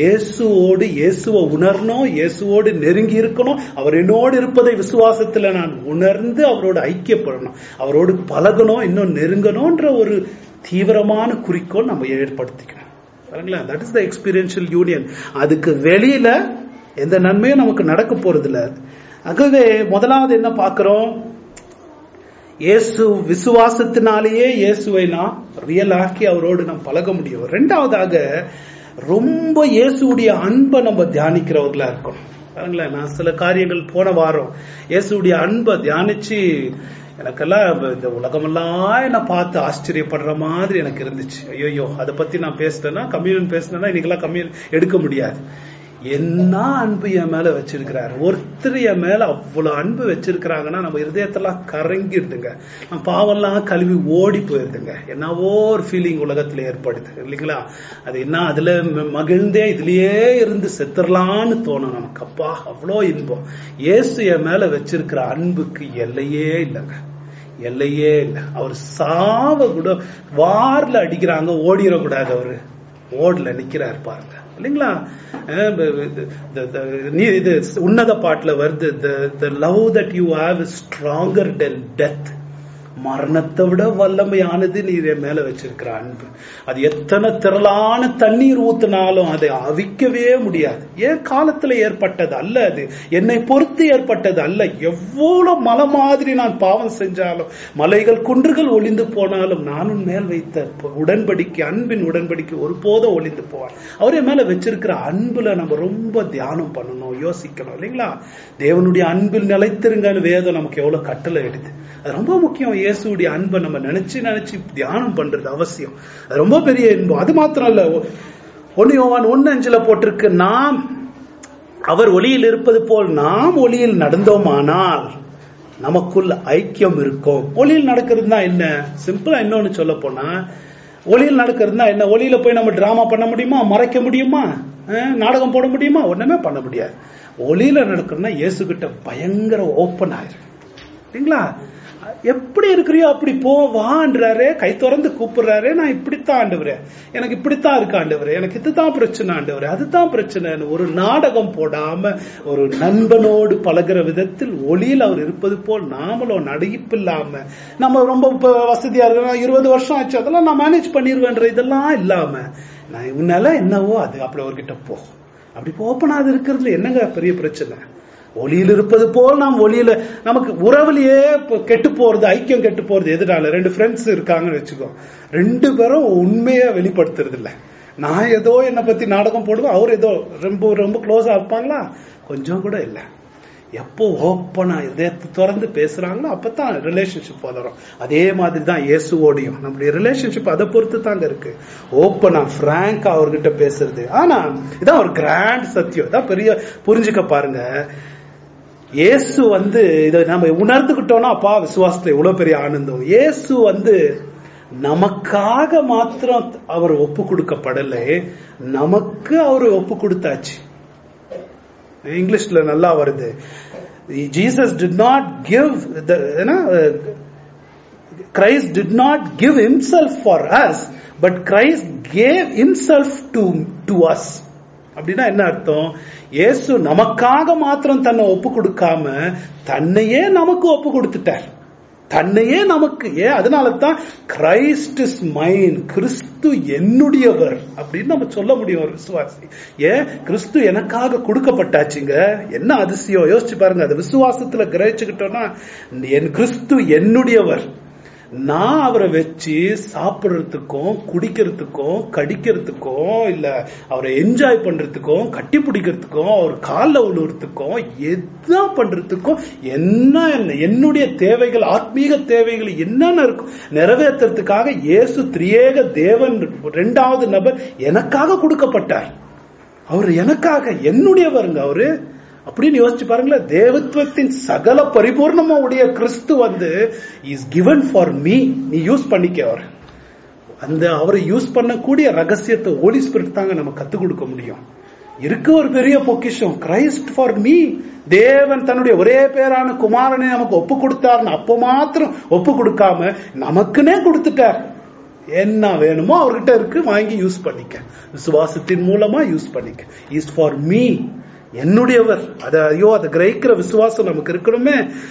இயேசுவை உணரணும், இயேசுவோடு நெருங்கி இருக்கணும், அவர் என்னோடு இருப்பதை விசுவாசத்துல நான் உணர்ந்து அவரோடு ஐக்கியப்படணும், அவரோடு பழகணும், இன்னும் நெருங்கணும்ன்ற ஒரு தீவிரமான குறிக்கோள் நம்ம ஏற்படுத்திக்கணும். பாருங்களா, that is the experiential union. அதுக்கு வெளியில எந்த நன்மையும் நமக்கு நடக்க போறது இல்ல. ஆகவே முதலாவது என்ன பார்க்கிறோம்? இயேசு விசுவாசத்தினாலேயே இயேசுவை நாம் ரியல் ஆக்கி அவரோடு நாம் பழக முடியும். இரண்டாவதாக ரொம்ப இயேசுடைய அன்பை நம்ம தியானிக்கிறவர்களா இருக்கணும். பாருங்களேன், நான் சில காரியங்கள் போன வாரம் இயேசுடைய அன்பை தியானிச்சு எனக்கெல்லாம் இந்த உலகமெல்லாம் என்ன பார்த்து ஆச்சரியப்படுற மாதிரி எனக்கு இருந்துச்சு. ஐயோ, அதை பத்தி நான் பேசிட்டேன்னா, கம்யூனியன் பேசினேன்னா இன்னைக்கெல்லாம் கம்யூனியன் எடுக்க முடியாது. என்ன அன்பு என் மேல வச்சிருக்கிறாரு. ஒருத்தர் என் மேல அவ்வளவு அன்பு வச்சிருக்கிறாங்கன்னா நம்ம இருதயத்தெல்லாம் கரங்கிடுதுங்க, நம்ம பாவெல்லாம் கழுவி ஓடி போயிருதுங்க. என்னவோ ஒரு ஃபீலிங் உலகத்துல ஏற்படுது இல்லைங்களா? அது என்ன, அதுல மகிழ்ந்தே இதுலயே இருந்து செத்துறலான்னு தோணும் நமக்கு. அப்பா அவ்வளோ இன்பம். இயேசு என் மேல வச்சிருக்கிற அன்புக்கு எல்லையே இல்லைங்க, எல்லையே இல்லை. அவர் சாவ கூட வார்ல அடிக்கிறாங்க, ஓடிடக்கூடாது, அவரு ஓடல நிக்கிறாரு பாருங்க இல்லைங்களா? இது உன்னத பாட்டுல வருது, the love that you have is stronger than death. மரணத்தை விட வல்லமையானது நீர் என் மேல வச்சிருக்கிற அன்பு. அது எத்தனை திரளான தண்ணீர் ஊத்தினாலும் அதை அவிக்கவே முடியாது. ஏன் காலத்துல ஏற்பட்டது அல்ல, அது என்னை பொறுத்து ஏற்பட்டது அல்ல. எவ்வளவு மலை மாதிரி நான் பாவம் செஞ்சாலும், மலைகள் குன்றுகள் ஒளிந்து போனாலும், நான் உன் மேல் வைத்த உடன்படிக்கை, அன்பின் உடன்படிக்கை ஒருபோதும் ஒளிந்து போவார். அவர் என் மேல வச்சிருக்கிற அன்புல நம்ம ரொம்ப தியானம் பண்ணணும், யோசிக்கணும் இல்லைங்களா? தேவனுடைய அன்பில் நிலைத்திருங்கன்னு வேதம் நமக்கு எவ்வளவு கட்டளை எடுத்து, அது ரொம்ப முக்கியம். இயேசுடைய அன்பை நம்ம நினைச்சு தியானம் பண்றது அவசியம். அது ரொம்ப பெரிய இன்பம். அது மாத்திரம் இல்ல, 1 யோவான் 1:5 போட்டிருக்கு, நாம் அவர் ஒளியில் இருப்பது போல் நாம் ஒளியில் நடந்தோமானால் நமக்குள்ள ஐக்கியம் இருக்கும். ஒளியில் நடக்கிறதுனா என்ன? சிம்பிளா இன்னொன்னு சொல்ல போனா, ஒளியில் நடக்கிறதுனா என்ன? ஒளியில போய் நம்ம டிராமா பண்ண முடியுமா? மறைக்க முடியுமா? நாடகம் போட முடியுமா? ஒண்ணுமே பண்ண முடியாது. ஒளியில நடக்கிறதுனா இயேசு கிட்ட பயங்கர ஓப்பன் ஆயிரு இல்லைங்களா? எப்படி இருக்கிறியோ அப்படி போவான்றாரு, கை திறந்து கூப்பிடுறாரு. நான் இப்படித்தான் ஆண்டவரே, எனக்கு இப்படித்தான் இருக்கு ஆண்டவரே, எனக்கு இதுதான் பிரச்சனை ஆண்டவரே, அதுதான் பிரச்சனை. ஒரு நாடகம் போடாம ஒரு நண்பனோடு பழகிற விதத்தில் ஒளியில் அவர் இருப்பது போல் நாமளும் நடிப்பில்லாம, நம்ம ரொம்ப வசதியா இருக்கோம், 20 வருஷம் ஆச்சு, அதெல்லாம் நான் மேனேஜ் பண்ணிடுவேன்ற இதெல்லாம் இல்லாம, நான் உன்னால என்னவோ அது அப்படி அவர்கிட்ட போ, அப்படி ஓப்பனாது இருக்கிறதுல என்னங்க பெரிய பிரச்சனை? ஒளியில் இருப்பது போல் நாம் ஒளியில, நமக்கு உறவுலயே கெட்டு போறது, ஐக்கியம் கெட்டு போறது எதுனால? 2 ஃப்ரெண்ட்ஸ் இருக்காங்கன்னு வச்சுக்கோ, 2 பேரும் உண்மையா வெளிப்படுத்துறது இல்ல. நான் ஏதோ என்னை பத்தி நாடகம் போடுவேன், அவர் ஏதோ ரொம்ப ரொம்ப க்ளோஸா இருப்பாங்களா? கொஞ்சம் கூட இல்ல. எப்போ ஓப்பனா இதயத்தை திறந்து பேசுறாங்களோ அப்பதான் ரிலேஷன்ஷிப் வளரும். அதே மாதிரி தான் இயேசுவோடையும் நம்மளுடைய ரிலேஷன்ஷிப் அதை பொறுத்து தாங்க இருக்கு. ஓப்பனா பிராங்கா அவர்கிட்ட பேசுறது. ஆனா இதான் ஒரு கிராண்ட் சத்தியம், இதான் பெரிய புரிஞ்சுக்க பாருங்க. இயேசு இதை நம்ம உணர்ந்துகிட்டோம்னா அப்பா விசுவாசத்துல எவ்வளவு பெரிய ஆனந்தம். இயேசு நமக்காக மாத்திரம் அவர் ஒப்பு கொடுக்கப்படலை, நமக்கு அவர் ஒப்பு கொடுத்தாச்சு. இங்கிலீஷ்ல நல்லா வருது, Jesus did not give Christ did not give himself for us, but Christ gave himself to us. அப்படின்னா என்ன அர்த்தம்? இயேசு நமக்காக மாத்திரம் தன்னை ஒப்பு கொடுக்காம தன்னையே நமக்கு ஒப்பு கொடுத்துட்டார். தன்னையே நமக்கு. அதனால தான் கிரைஸ்ட் இஸ் மைன், கிறிஸ்து என்னுடையவர் அப்படின்னு நம்ம சொல்ல முடியும் ஒரு விசுவாசி. கிறிஸ்து எனக்காக கொடுக்கப்பட்டாச்சுங்க. என்ன அதிசயம் யோசிச்சு பாருங்க. அது விசுவாசத்துல கிரகிச்சுக்கிட்டோம்னா என் கிறிஸ்து என்னுடையவர். நான் அவரை வச்சு சாப்பிடுறதுக்கும் குடிக்கிறதுக்கும் கடிக்கிறதுக்கும் இல்ல அவரை என்ஜாய் பண்றதுக்கும் கட்டி பிடிக்கிறதுக்கும் அவர் காலில் விழுறதுக்கும் எல்லாம் பண்றதுக்கும் என்ன என்னுடைய தேவைகள் ஆத்மீக தேவைகள் என்னென்ன இருக்கும் நிறைவேற்றுறதுக்காக இயேசு திரியேக தேவன் இரண்டாவது நபர் எனக்காக கொடுக்கப்பட்டார். அவர் எனக்காக என்னுடையவருங்க அவரு அப்படின்னு யோசிச்சு பாருங்களேன். தேவத்துவத்தின் சகல பரிபூர்ணமா உடைய கிறிஸ்து இஸ் given ஃபார் மீ. நீ யூஸ் பண்ணிக்க அவர். அவரை யூஸ் பண்ணக்கூடிய ரகசியத்தை ஹோலி ஸ்பிரிட் தாங்க நம்ம கத்துக் கொடுக்க முடியும். இருக்கு ஒரு பெரிய பொக்கிஷம், கிரைஸ்ட் ஃபார் மீ. தேவன் தன்னுடைய ஒரே பேரான குமாரனை நமக்கு ஒப்பு கொடுத்தாருன்னு அப்போ மாத்திரம் ஒப்பு கொடுக்காம நமக்குன்னே கொடுத்துட்டார். என்ன வேணுமோ அவர்கிட்ட இருக்கு, வாங்கி யூஸ் பண்ணிக்க. விசுவாசத்தின் மூலமா யூஸ் பண்ணிக்க. இஸ் ஃபார் மீ, என்னுடையவர். அதை கிரகிக்கிற விசுவாசம் நமக்கு இருக்கணுமே.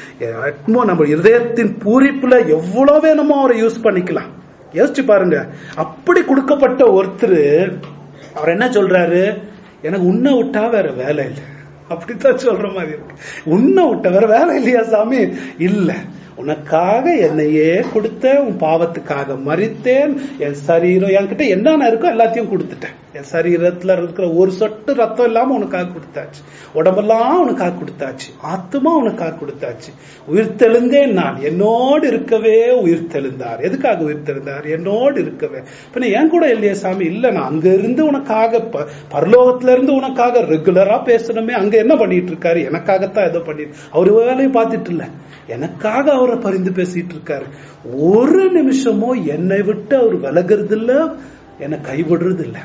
நம்ம இதயத்தின் பூரிப்புல எவ்வளவு வேணுமோ அவரை யூஸ் பண்ணிக்கலாம். யோசிச்சு பாருங்க. அப்படி கொடுக்கப்பட்ட ஒருத்தர் அவர் என்ன சொல்றாரு? எனக்கு உன்னை விட்டா வேற வேலை இல்லை. அப்படித்தான் சொல்ற மாதிரி இருக்கு. உன்னை விட்ட வேற வேலை இல்லையா சாமி? இல்ல, உனக்காக என்னையே கொடுத்த, உன் பாவத்துக்காக மரித்தேன், என் சரீரம் என்கிட்ட என்னென்ன இருக்கோ எல்லாத்தையும் கொடுத்துட்டேன். என் சரீரத்துல இருக்கிற ஒரு சொட்டு ரத்தம் இல்லாம உனக்காக கொடுத்தாச்சு, உடம்பெல்லாம் உனக்காக கொடுத்தாச்சு, ஆத்மா உனக்காக கொடுத்தாச்சு. உயிர் தெழுந்தேன் நான், என்னோடு இருக்கவே உயிர் தெழுந்தார். எதுக்காக உயிர் தெழுந்தார்? என்னோடு இருக்கவே. இப்ப என் கூட இல்லையா சாமி? இல்ல, நான் அங்க இருந்து உனக்காக பரலோகத்துல இருந்து உனக்காக ரெகுலரா பேசணுமே. அங்க என்ன பண்ணிட்டு இருக்காரு? எனக்காகத்தான் ஏதோ பண்ணிட்டு, அவரு வேலையும் பார்த்துட்டு இல்ல, எனக்காக அவரை பரிந்து பேசிட்டு இருக்காரு. ஒரு நிமிஷமோ என்னை விட்டு அவர் விலகிறது இல்ல, என்னை கைவிடுறது இல்ல.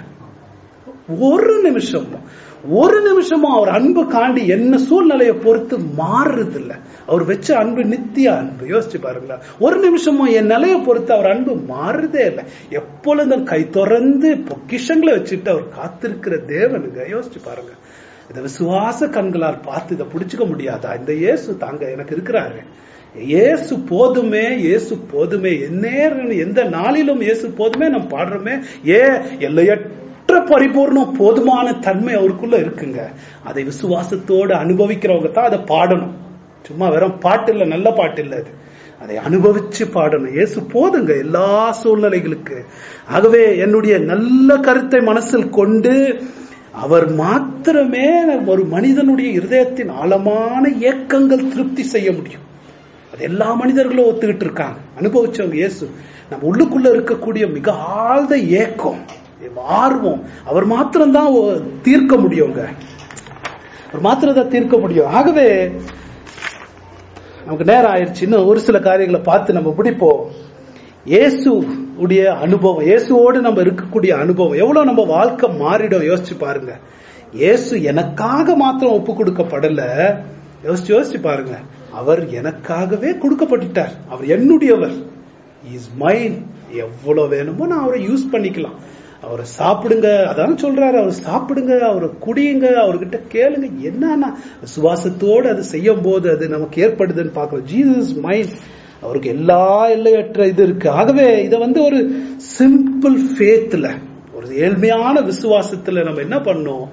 ஒரு நிமிஷமும் அவர் அன்பு காண்டி என்ன சூழ்நிலையை பொறுத்து மாறுறது இல்ல. அவர் வச்ச அன்பு நித்திய அன்பு. யோசிச்சு பாருங்களா. ஒரு நிமிஷமும் என் நிலையை பொறுத்து அவர் அன்பு மாறுறதே இல்லை. எப்பொழுதும் கை திறந்து பொக்கிஷங்களை வச்சுட்டு அவர் காத்திருக்கிற தேவனுங்க. யோசிச்சு பாருங்க. இத விசுவாச கண்களால் பார்த்து இதை பிடிச்சுக்க முடியாதா? இந்த இயேசு தாங்க எனக்கு இருக்கிறாரு. இயேசு போதுமே, இயேசு போதுமே, எந்த நாளிலும் இயேசு போதுமே நம்ம பாடுறோமே. எல்லையற்ற பரிபூர்ணம் போதுமான தன்மை அவருக்குள்ள இருக்குங்க. அதை விசுவாசத்தோடு அனுபவிக்கிறவங்க தான் அதை பாடணும். சும்மா வெறும் பாட்டு இல்ல, நல்ல பாட்டு இல்ல, அது அதை அனுபவிச்சு பாடணும். இயேசு போதுங்க எல்லா சூழ்நிலைகளுக்கு. ஆகவே என்னுடைய நல்ல கருத்தை மனசில் கொண்டு அவர் மாத்திரமே ஒரு மனிதனுடைய இருதயத்தின் ஆழமான ஏக்கங்கள் திருப்தி செய்ய முடியும். அது எல்லா மனிதர்களும் ஒத்துக்கிட்டு இருக்காங்க, அனுபவிச்சவங்க. இயேசு நம்ம உள்ளுக்குள்ள இருக்கக்கூடிய மிக ஆழ்ந்த ஏக்கம், ஆர்வம் அவர் மாத்திரம்தான் தீர்க்க முடியுங்க. அவர் மாத்திரம் தான் தீர்க்க முடியும். ஆகவே நமக்கு நேரம் ஆயிடுச்சு. இன்னும் ஒரு சில காரியங்களை பார்த்து நம்ம பிடிப்போம். இயேசு உடைய அனுபவம், இயேசுவோடு நம்ம இருக்கக்கூடிய அனுபவம் எவ்வளவு நம்ம வாழ்க்கை மாறிடும். யோசிச்சு பாருங்க. இயேசு எனக்காக மாத்திரம் ஒப்பு கொடுக்கப்படல. யோசிச்சு பாருங்க. அவர் எனக்காகவே கொடுக்கப்பட்டுட்டார். அவர் என்னுடையவர். Is mine. எவ்வளவு வேணுமோ நான் அவரை யூஸ் பண்ணிக்கலாம். அவரை சாப்பிடுங்க, அதான் சொல்றாரு. அவர் சாப்பிடுங்க, அவரை குடியுங்க, அவர்கிட்ட கேளுங்க. என்னன்னா விசுவாசத்தோடு அது செய்யும் போது அது நமக்கு ஏற்படுதுன்னு பார்க்கிறோம். Jesus mind. அவருக்கு எல்லா எல்லையற்ற இது இருக்கு. ஆகவே இதை ஒரு சிம்பிள் ஃபேத்ல, ஒரு ஏழ்மையான விசுவாசத்துல நம்ம என்ன பண்ணோம்?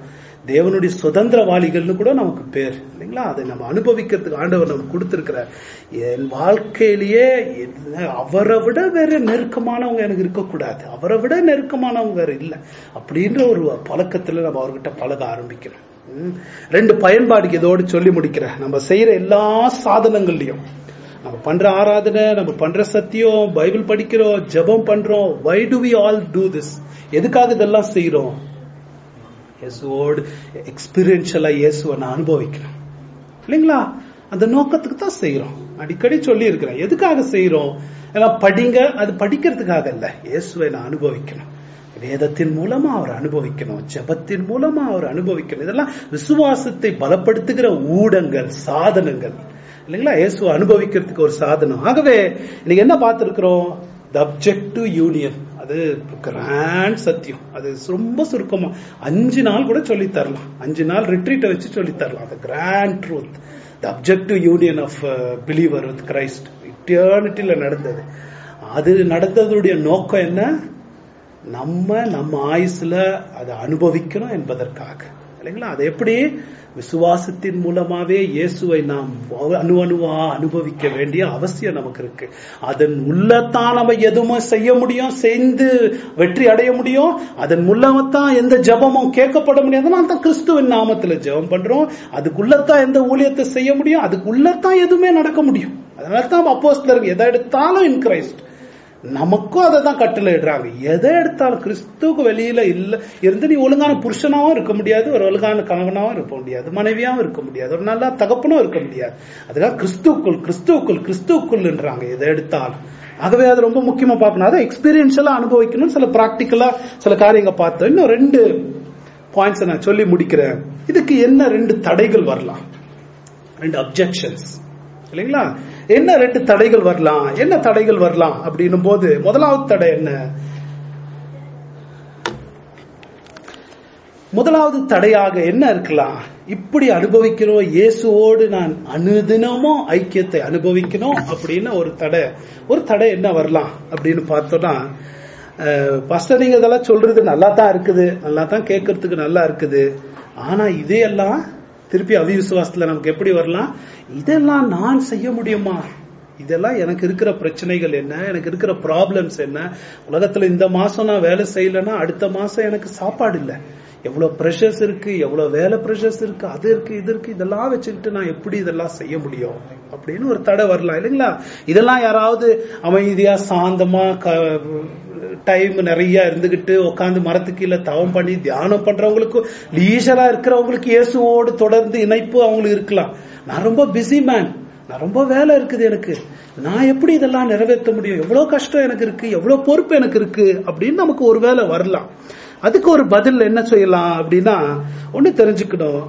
தேவனுடைய சுதந்திரவாளிகள்னு கூட நமக்கு பேர் இல்லைங்களா. அதை நம்ம அனுபவிக்கிறதுக்கு ஆண்டவர் நமக்கு கொடுத்திருக்கிறார். என் வாழ்க்கையிலேயே அவரை விட வேற நெருக்கமானவங்க எனக்கு இருக்கக்கூடாது, அவரை விட நெருக்கமானவங்க வேற இல்லை அப்படின்ற ஒரு பழக்கத்துல நம்ம அவர்கிட்ட பழக ஆரம்பிக்கணும். 2 பயன்பாடுக்கு இதோடு சொல்லி முடிக்கிறேன். நம்ம செய்யற எல்லா சாதனங்கள்லயும், நம்ம பண்ற ஆராதனை, நம்ம பண்ற சத்தியம், பைபிள் படிக்கிறோம், ஜெபம் பண்றோம், why do we all do this? எதுக்காக இதெல்லாம் செய்யறோம்? இயேசுவோடு எக்ஸ்பீரியன்ஷியலா இயேசுவை நான் அனுபவிக்கணும் இல்லைங்களா. அந்த நோக்கத்துக்கு தான் செய்யறோம். அடிக்கடி சொல்லி இருக்கிறேன். எதுக்காக செய்யறோம்? படிங்க, அது படிக்கிறதுக்காக இல்ல, இயேசுவை நான் அனுபவிக்கணும். வேதத்தின் மூலமா அவர் அனுபவிக்கணும், ஜெபத்தின் மூலமா அவர் அனுபவிக்கணும். இதெல்லாம் விசுவாசத்தை பலப்படுத்துகிற ஊடகங்கள், சாதனங்கள் இல்லைங்களா. இயேசுவை அனுபவிக்கிறதுக்கு ஒரு சாதனம். ஆகவே இன்னைக்கு என்ன பார்த்திருக்கிறோம்? The objective union. அது கிராண்ட் சத்தியம். அது ரொம்ப சுருக்கமா 5 நாள் கூட சொல்லி தரலாம். 5 நாள் ரிட்ரீட்டை வச்சு சொல்லி தரலாம். அது grand truth, the objective union of believer with Christ. இட்டர்னிட்டியில நடந்தது. அது நடந்ததுடைய நோக்கம் என்ன? நம்ம ஆயுசுல அதை அனுபவிக்கணும் என்பதற்காக இல்லைங்களா. அது எப்படி? விசுவாசத்தின் மூலமாவே இயேசுவை நாம் அணுவணுவா அனுபவிக்க வேண்டிய அவசியம் நமக்கு இருக்கு. அதன் உள்ளத்தான் நம்ம எதுவுமே செய்ய முடியும், செய்து வெற்றி அடைய முடியும். அதன் மூலமாத்தான் எந்த ஜெபமும் கேட்கப்பட முடியாது. அதனால தான் கிறிஸ்துவின் நாமத்துல ஜெபம் பண்றோம். அதுக்குள்ளத்தான் எந்த ஊழியத்தை செய்ய முடியும், அதுக்குள்ளத்தான் எதுவுமே நடக்க முடியும். அதனால தான் அப்போஸ்தலர்கள் எதை எடுத்தாலும் இன் கிரைஸ்ட், நமக்கும் அதை தான் கட்டளை இடுறாங்க. எதை எடுத்தாலும் கிறிஸ்துவுக்கு வெளியில இல்ல இருந்து நீ ஒழுங்கான புருஷனாவும் இருக்க முடியாது, ஒரு ஒழுங்கான கணவனாவும் இருக்க முடியாது, மனைவியாவும் இருக்க முடியாது, ஒரு நல்ல தகப்பனும் இருக்க முடியாது. அதுக்காக கிறிஸ்துவுக்குள் கிறிஸ்துவுக்குள் கிறிஸ்துவுக்குள்ன்றாங்க எதை எடுத்தாலும். ஆகவே அது ரொம்ப முக்கியமா பார்க்கணும். அதை எக்ஸ்பீரியன்ஷியலா அனுபவிக்கணும். சில பிராக்டிக்கலா சில காரியங்கள் பார்த்தோம். இன்னும் 2 பாயிண்ட்ஸ் நான் சொல்லி முடிக்கிறேன். இதுக்கு என்ன 2 தடைகள் வரலாம், 2 அப்ஜெக்ஷன்ஸ் இல்லைங்களா. என்ன 2 தடைகள் வரலாம்? என்ன தடைகள் வரலாம் அப்படின்னும் போது, முதலாவது தடை என்ன? முதலாவது தடையாக என்ன இருக்கலாம்? இப்படி அனுபவிக்கிறோம், இயேசுவோடு நான் அனுதினமும் ஐக்கியத்தை அனுபவிக்கணும் அப்படின்னு ஒரு தடை என்ன வரலாம் அப்படின்னு பார்த்தோம்னா, பாஸ்டர் நீங்க இதெல்லாம் சொல்றது நல்லா தான் இருக்குது, நல்லா தான் கேட்கறதுக்கு நல்லா இருக்குது. ஆனா இதையெல்லாம் திருப்பி அவிசுவாசத்துல நமக்கு எப்படி வரலாம்? இதெல்லாம் நான் செய்ய முடியுமா? இதெல்லாம் எனக்கு இருக்கிற பிரச்சனைகள் என்ன, எனக்கு இருக்கிற ப்ராப்ளம்ஸ் என்ன, உலகத்துல இந்த மாசம் நான் வேலை செய்யலன்னா அடுத்த மாசம் எனக்கு சாப்பாடு இல்லை, எவ்வளவு பிரஷர்ஸ் இருக்கு, எவ்வளவு வேலை பிரஷர்ஸ் இருக்கு, அது இருக்கு இது இருக்கு, இதெல்லாம் வச்சுக்கிட்டு நான் எப்படி இதெல்லாம் செய்ய முடியும் அப்படின்னு ஒரு தடை வரலாம் இல்லைங்களா. இதெல்லாம் யாராவது அமைதியா சாந்தமா டைம் நிறைய இருந்துகிட்டு உட்காந்து மரத்துக்கு கீழே தவம் பண்ணி தியானம் பண்றவங்களுக்கு, லீஷரா இருக்கிறவங்களுக்கு இயேசுவோடு தொடர்ந்து இணைப்பு அவங்களுக்கு இருக்கலாம். நான் ரொம்ப பிஸி மேன், நான் ரொம்ப வேலை இருக்குது எனக்கு, நான் எப்படி இதெல்லாம் நிறைவேற்ற முடியும், எவ்வளவு கஷ்டம் எனக்கு இருக்கு, எவ்வளவு பொறுப்பு எனக்கு இருக்கு அப்படின்னு நமக்கு ஒரு வேலை வரலாம். அதுக்கு ஒரு பதில் என்ன செய்யலாம் அப்படின்னா, ஒண்ணு தெரிஞ்சுக்கணும்,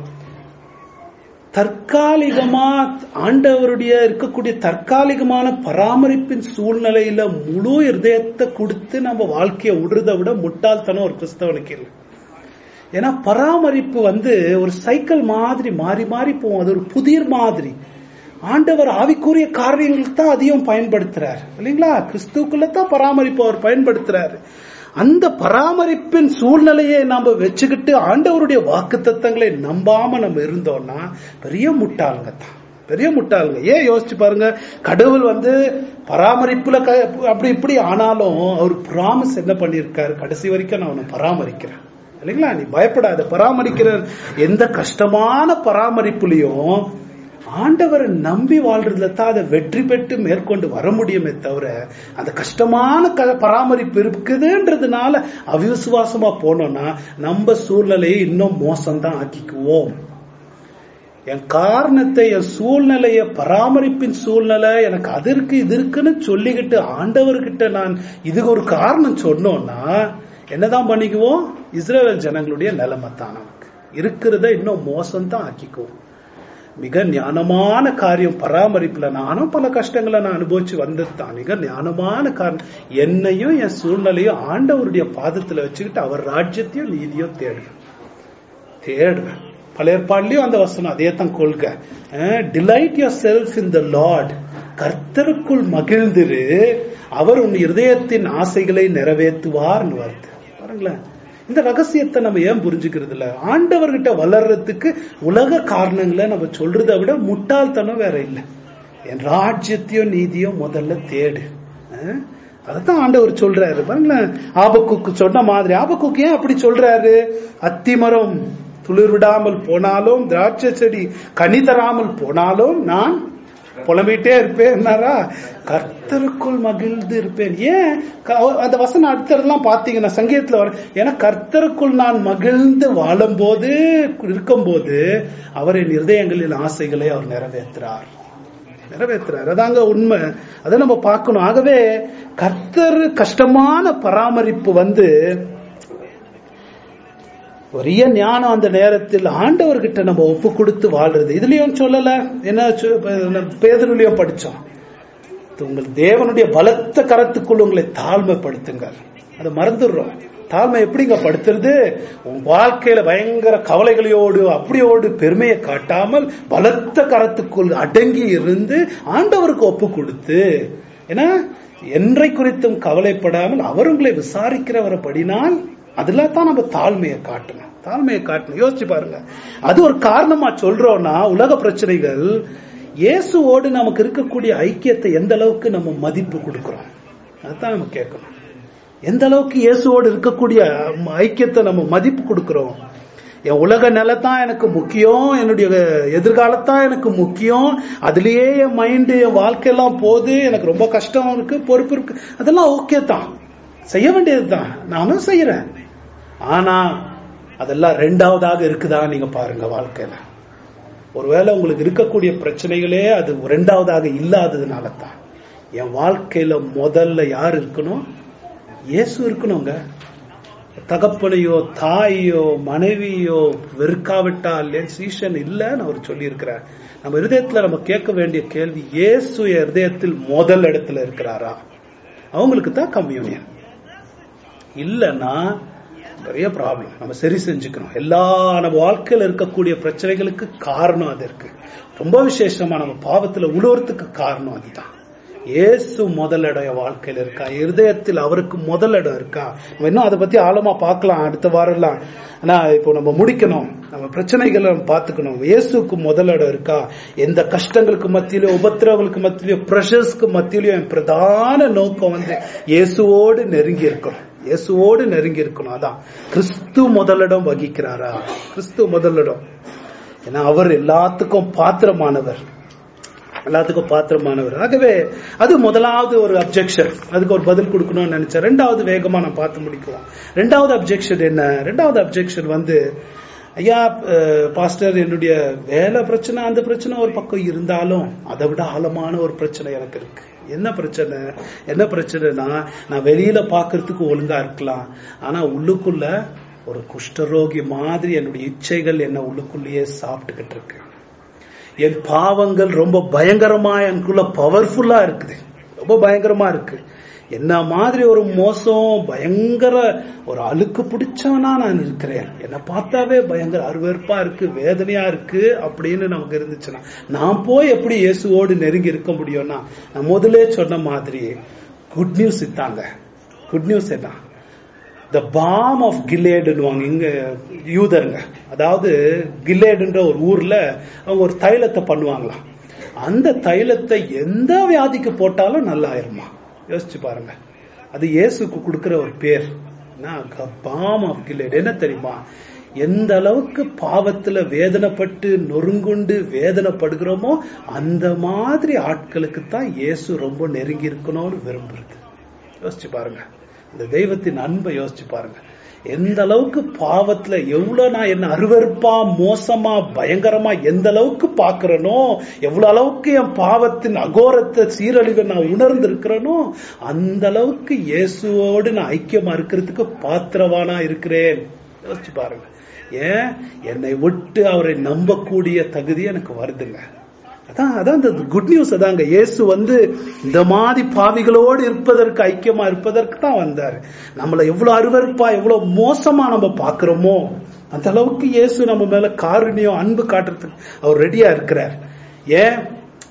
தற்காலிகமா ஆண்டவருடைய இருக்கக்கூடிய தற்காலிகமான பராமரிப்பின் சூழ்நிலையில முழு இருதயத்தை கொடுத்து நம்ம வாழ்க்கையை விடுறதை விட முட்டாள்தனம் ஒரு கிறிஸ்தவனுக்கு இல்லை. ஏன்னா பராமரிப்பு ஒரு சைக்கிள் மாதிரி மாறி மாறி போகும். அது ஒரு புதிர் மாதிரி. ஆண்டவர் ஆவிக்குரிய காரியங்களுக்கு தான் அதிகம் பயன்படுத்துறாரு இல்லைங்களா. கிறிஸ்துக்குள்ளதான் பராமரிப்பு அவர் பயன்படுத்துறாரு. அந்த பராமரிப்பின் சூழ்நிலையை நாம வச்சுக்கிட்டு ஆண்டவருடைய வாக்குத்தத்தங்களை நம்பாம நம்ம இருந்தோம்னா பெரிய முட்டாளுங்க தான், பெரிய முட்டாளுங்க. ஏன் யோசிச்சு பாருங்க, கடவுள் பராமரிப்புல அப்படி இப்படி ஆனாலும் அவர் பிராமிஸ் என்ன பண்ணிருக்காரு, கடைசி வரைக்கும் நான் உன்னை பராமரிக்கிறேன் இல்லைங்களா, நீ பயப்படாத, பராமரிக்கிற. எந்த கஷ்டமான பராமரிப்புலயும் ஆண்டவரை நம்பி வாழ்றதுல தான் அதை வெற்றி பெற்று மேற்கொண்டு வர முடியுமே தவிர, அந்த கஷ்டமான பராமரிப்பு இருக்குதுன்றதுனால அவிசுவாசமா போனோம்னா நம்ம சூழ்நிலையை இன்னும் மோசம்தான் ஆக்கிக்குவோம். என் காரணத்தை, என் சூழ்நிலைய, பராமரிப்பின் சூழ்நிலை எனக்கு அது இருக்கு இது இருக்குன்னு சொல்லிக்கிட்டு ஆண்டவர்கிட்ட நான் இதுக்கு ஒரு காரணம் சொன்னோம்னா என்னதான் பண்ணிக்குவோம்? இஸ்ரவேல் ஜனங்களுடைய நிலைமை தான் நமக்கு இருக்கிறத இன்னும் மோசம்தான் ஆக்கிக்குவோம். மிக ஞானமான காரியம் பராமரிப்புல. நானும் பல கஷ்டங்களை நான் அனுபவிச்சு வந்துட்டான். மிக ஞானமான காரணம், என்னையும் என் சூழ்நிலையும் ஆண்டவருடைய பாதத்துல வச்சுக்கிட்டு அவர் ராஜ்யத்தையும் நீதியும் தேடுவேன். பழைய ஏற்பாடுலயும் அந்த வசனம் அதே தான் கொள்கை. Delight yourself in the Lord, கர்த்தருக்குள் மகிழ்ந்திரு, அவர் உன் இருதயத்தின் ஆசைகளை நிறைவேற்றுவார்னு வருது பாருங்களேன். இந்த ரகசியத்தை நம்ம ஏன் புரிஞ்சுக்கிறது இல்ல? ஆண்டவர்கிட்ட வளர்றதுக்கு உலக காரணங்களை நம்ம சொல்றதை விட முட்டாள்தனம் வேற இல்லை. என் ராஜ்யத்தையும் நீதியும் முதல்ல தேடு. அதான் ஆண்டவர் சொல்றாரு பாருங்களேன். ஆபக்குக்கு சொன்ன மாதிரி ஆபக்குக்கு ஏன் அப்படி சொல்றாரு? அத்திமரம் துளிர் விடாமல் போனாலும், திராட்சை செடி கனி தராமல் போனாலும் நான் புலம்பிட்டே இருப்பேன், கர்த்தருக்குள் மகிழ்ந்து இருப்பேன். ஏன் அந்த வசனம் அடுத்ததெல்லாம் பாத்தீங்கன்னா சங்கீதத்துல வர, ஏன்னா கர்த்தருக்குள் நான் மகிழ்ந்து வாழும் போது இருக்கும்போது அவரின் இருதயங்களின் ஆசைகளை அவர் நிறைவேற்றுறார். அதாங்க உண்மை. அதை நம்ம பார்க்கணும். ஆகவே கர்த்தர் கஷ்டமான பராமரிப்பு பெரிய ஞானம் அந்த நேரத்தில் ஆண்டவர்கிட்ட நம்ம ஒப்பு கொடுத்து வாழ்றது. இதுலயும் சொல்லல, என்ன பேதுருலயும் படிச்சோம், உங்கள் தேவனுடைய பலத்த கரத்துக்குள் உங்களை தாழ்மைப்படுத்துங்கள். அதை மறந்துடுறோம். தாழ்மை எப்படிங்க படுத்துறது? உன் வாழ்க்கையில பயங்கர கவலைகளோடு அப்படியோடு பெருமையை காட்டாமல் பலத்த கரத்துக்குள் அடங்கி இருந்து ஆண்டவருக்கு ஒப்பு கொடுத்து, ஏன்னா என்றை குறித்தும் கவலைப்படாமல் அவர் உங்களை விசாரிக்கிறவரைப்படினால் அதுல தான் நம்ம தாழ்மையை காட்டணும். யோசிச்சு பாருங்க. அது ஒரு காரணமா சொல்றோம்னா, உலக பிரச்சனைகள் இயேசுவோடு நமக்கு இருக்கக்கூடிய ஐக்கியத்தை எந்த அளவுக்கு நம்ம மதிப்பு கொடுக்கிறோம் அதுதான் நம்ம கேட்கணும். எந்த அளவுக்கு இயேசுவோடு இருக்கக்கூடிய ஐக்கியத்தை நம்ம மதிப்பு கொடுக்கிறோம். என் உலக நிலைத்தான் எனக்கு முக்கியம், என்னுடைய எதிர்காலத்தான் எனக்கு முக்கியம், அதுலயே என் மைண்டு என் வாழ்க்கையெல்லாம் போகுது, எனக்கு ரொம்ப கஷ்டம் இருக்கு, பொறுப்பு இருக்கு, அதெல்லாம் ஓகே தான், செய்ய வேண்டியதுதான், நானும் செய்யறேன். ஆனா அதெல்லாம் ரெண்டாவதாக இருக்குதா நீங்க பாருங்க வாழ்க்கையில. ஒருவேளை உங்களுக்கு இருக்கக்கூடிய பிரச்சனைகளே அது ரெண்டாவதாக இல்லாததுனால தான். என் வாழ்க்கையில முதல்ல யார் இருக்கணும்? இயேசு இருக்கணுங்க. தகப்பனையோ தாயோ மனைவியோ வெறுக்காவிட்டால் சீஷன் இல்லன்னு அவர் சொல்லி இருக்கிறார். நம்ம இருதயத்துல நம்ம கேட்க வேண்டிய கேள்வி, இயேசு இருதயத்தில் முதல் இடத்துல இருக்கிறாரா? அவங்களுக்கு தான் கம்யூனியன். இல்லன்னா பெரிய ப்ராப்ளம். நம்ம சரி செஞ்சுக்கணும். எல்லா நம்ம வாழ்க்கையில இருக்கக்கூடிய பிரச்சனைகளுக்கு காரணம் அது இருக்கு. ரொம்ப விசேஷமா நம்ம பாவத்துல உழுவுறதுக்கு காரணம் அதுதான். இயேசு முதல் இடம் வாழ்க்கையில இருக்கா? இருதயத்தில் அவருக்கு முதல் இடம் இருக்கா? நம்ம இன்னும் அதை பத்தி ஆழமா பார்க்கலாம் அடுத்த வாரம்லாம். ஆனா இப்போ நம்ம முடிக்கணும். நம்ம பிரச்சனைகளை நம்ம பார்த்துக்கணும். இயேசுக்கு முதல் இடம் இருக்கா? எந்த கஷ்டங்களுக்கு மத்தியிலோ, உபத்திரவங்களுக்கு மத்தியிலோ, பிரஷர்ஸ்க்கு மத்தியிலோ என் பிரதான நோக்கம் இயேசுவோடு நெருங்கி இருக்கணும். இயேசுவோடு நெருங்கி இருக்கணும். அதான் கிறிஸ்து முதலிடம் வகிக்கிறாரா? கிறிஸ்து முதலிடம். ஏன்னா அவர் எல்லாத்துக்கும் பாத்திரமானவர். ஆகவே அது முதலாவது ஒரு அப்ஜெக்ஷன். அதுக்கு ஒரு பதில் கொடுக்கணும்னு நினைச்சேன். ரெண்டாவது வேகமா நான் பார்த்து முடிக்கலாம். ரெண்டாவது அப்ஜெக்ஷன் என்ன? ரெண்டாவது அப்ஜெக்ஷன் ஐயா பாஸ்டர், என்னுடைய வேலை பிரச்சனை அந்த பிரச்சனை ஒரு பக்கம் இருந்தாலும் அதை விட ஆழமான ஒரு பிரச்சனை எனக்கு இருக்கு. என்ன பிரச்சனைனா, நான் வெளியில பாக்குறதுக்கு ஒழுங்கா இருக்கலாம், ஆனா உள்ளுக்குள்ள ஒரு குஷ்டரோகி மாதிரி என்னுடைய இச்சைகள் என்ன உள்ளுக்குள்ளேயே சாப்பிட்டுக்கிட்டு இருக்கு. என் பாவங்கள் ரொம்ப பயங்கரமா எனக்குள்ள பவர்ஃபுல்லா இருக்குது, ரொம்ப பயங்கரமா இருக்கு. என்ன மாதிரி ஒரு மோசம் பயங்கர ஒரு அழுக்கு பிடிச்சவனா நான் இருக்கிறேன். என்னை பார்த்தாவே பயங்கர அருவருப்பா இருக்கு, வேதனையா இருக்கு அப்படின்னு நமக்கு இருந்துச்சுன்னா நான் போய் எப்படி இயேசுவோடு நெருங்கி இருக்க முடியும்னா, நான் முதலே சொன்ன மாதிரி குட் நியூஸ் இத்தாங்க. குட் நியூஸ் என்ன? த பாம் ஆஃப் கிலேடுன்னு இங்க யூதருங்க, அதாவது கிலேடுன்ற ஒரு ஊர்ல அவங்க ஒரு தைலத்தை பண்ணுவாங்களாம். அந்த தைலத்தை எந்த வியாதிக்கு போட்டாலும் நல்லா ஆயிருமா. யோசிச்சு பாருங்க. அது இயேசுக்கு கொடுக்கிற ஒரு பேர். Balm of Gilead. என்ன தெரியுமா? எந்த அளவுக்கு பாவத்துல வேதனைப்பட்டு நொறுங்குண்டு வேதனைப்படுகிறோமோ அந்த மாதிரி ஆட்களுக்கு தான் இயேசு ரொம்ப நெருங்கி இருக்கணும்னு விரும்புறது. யோசிச்சு பாருங்க. இந்த தெய்வத்தின் அன்பை யோசிச்சு பாருங்க. எந்த அளவுக்கு பாவத்துல எவ்வளவு நான் என்ன அருவருப்பா மோசமா பயங்கரமா எந்த அளவுக்கு பாக்குறனோ, எவ்வளவு அளவுக்கு என் பாவத்தின் அகோரத்தை சீரழிவை நான் உணர்ந்து இருக்கிறனோ அந்த அளவுக்கு இயேசுவோடு நான் ஐக்கியமா இருக்கிறதுக்கு பாத்திரவானா இருக்கிறேன். யோசிச்சு பாருங்க. ஏன் என்னை விட்டு அவரை நம்பக்கூடிய தகுதி எனக்கு வருதுங்க. அதான் இந்த குட் நியூஸ். அதாங்க இயேசு இந்த மாதிரி பாவிகளோடு இருப்பதற்கு, ஐக்கியமா இருப்பதற்கு தான் வந்தாரு. நம்மள எவ்வளவு அருவருப்பா எவ்வளவு மோசமா நம்ம பாக்குறோமோ அந்த அளவுக்கு இயேசு நம்ம மேல காருண்யம் அன்பு காட்டுறதுக்கு அவர் ரெடியா இருக்கிறார். ஏன்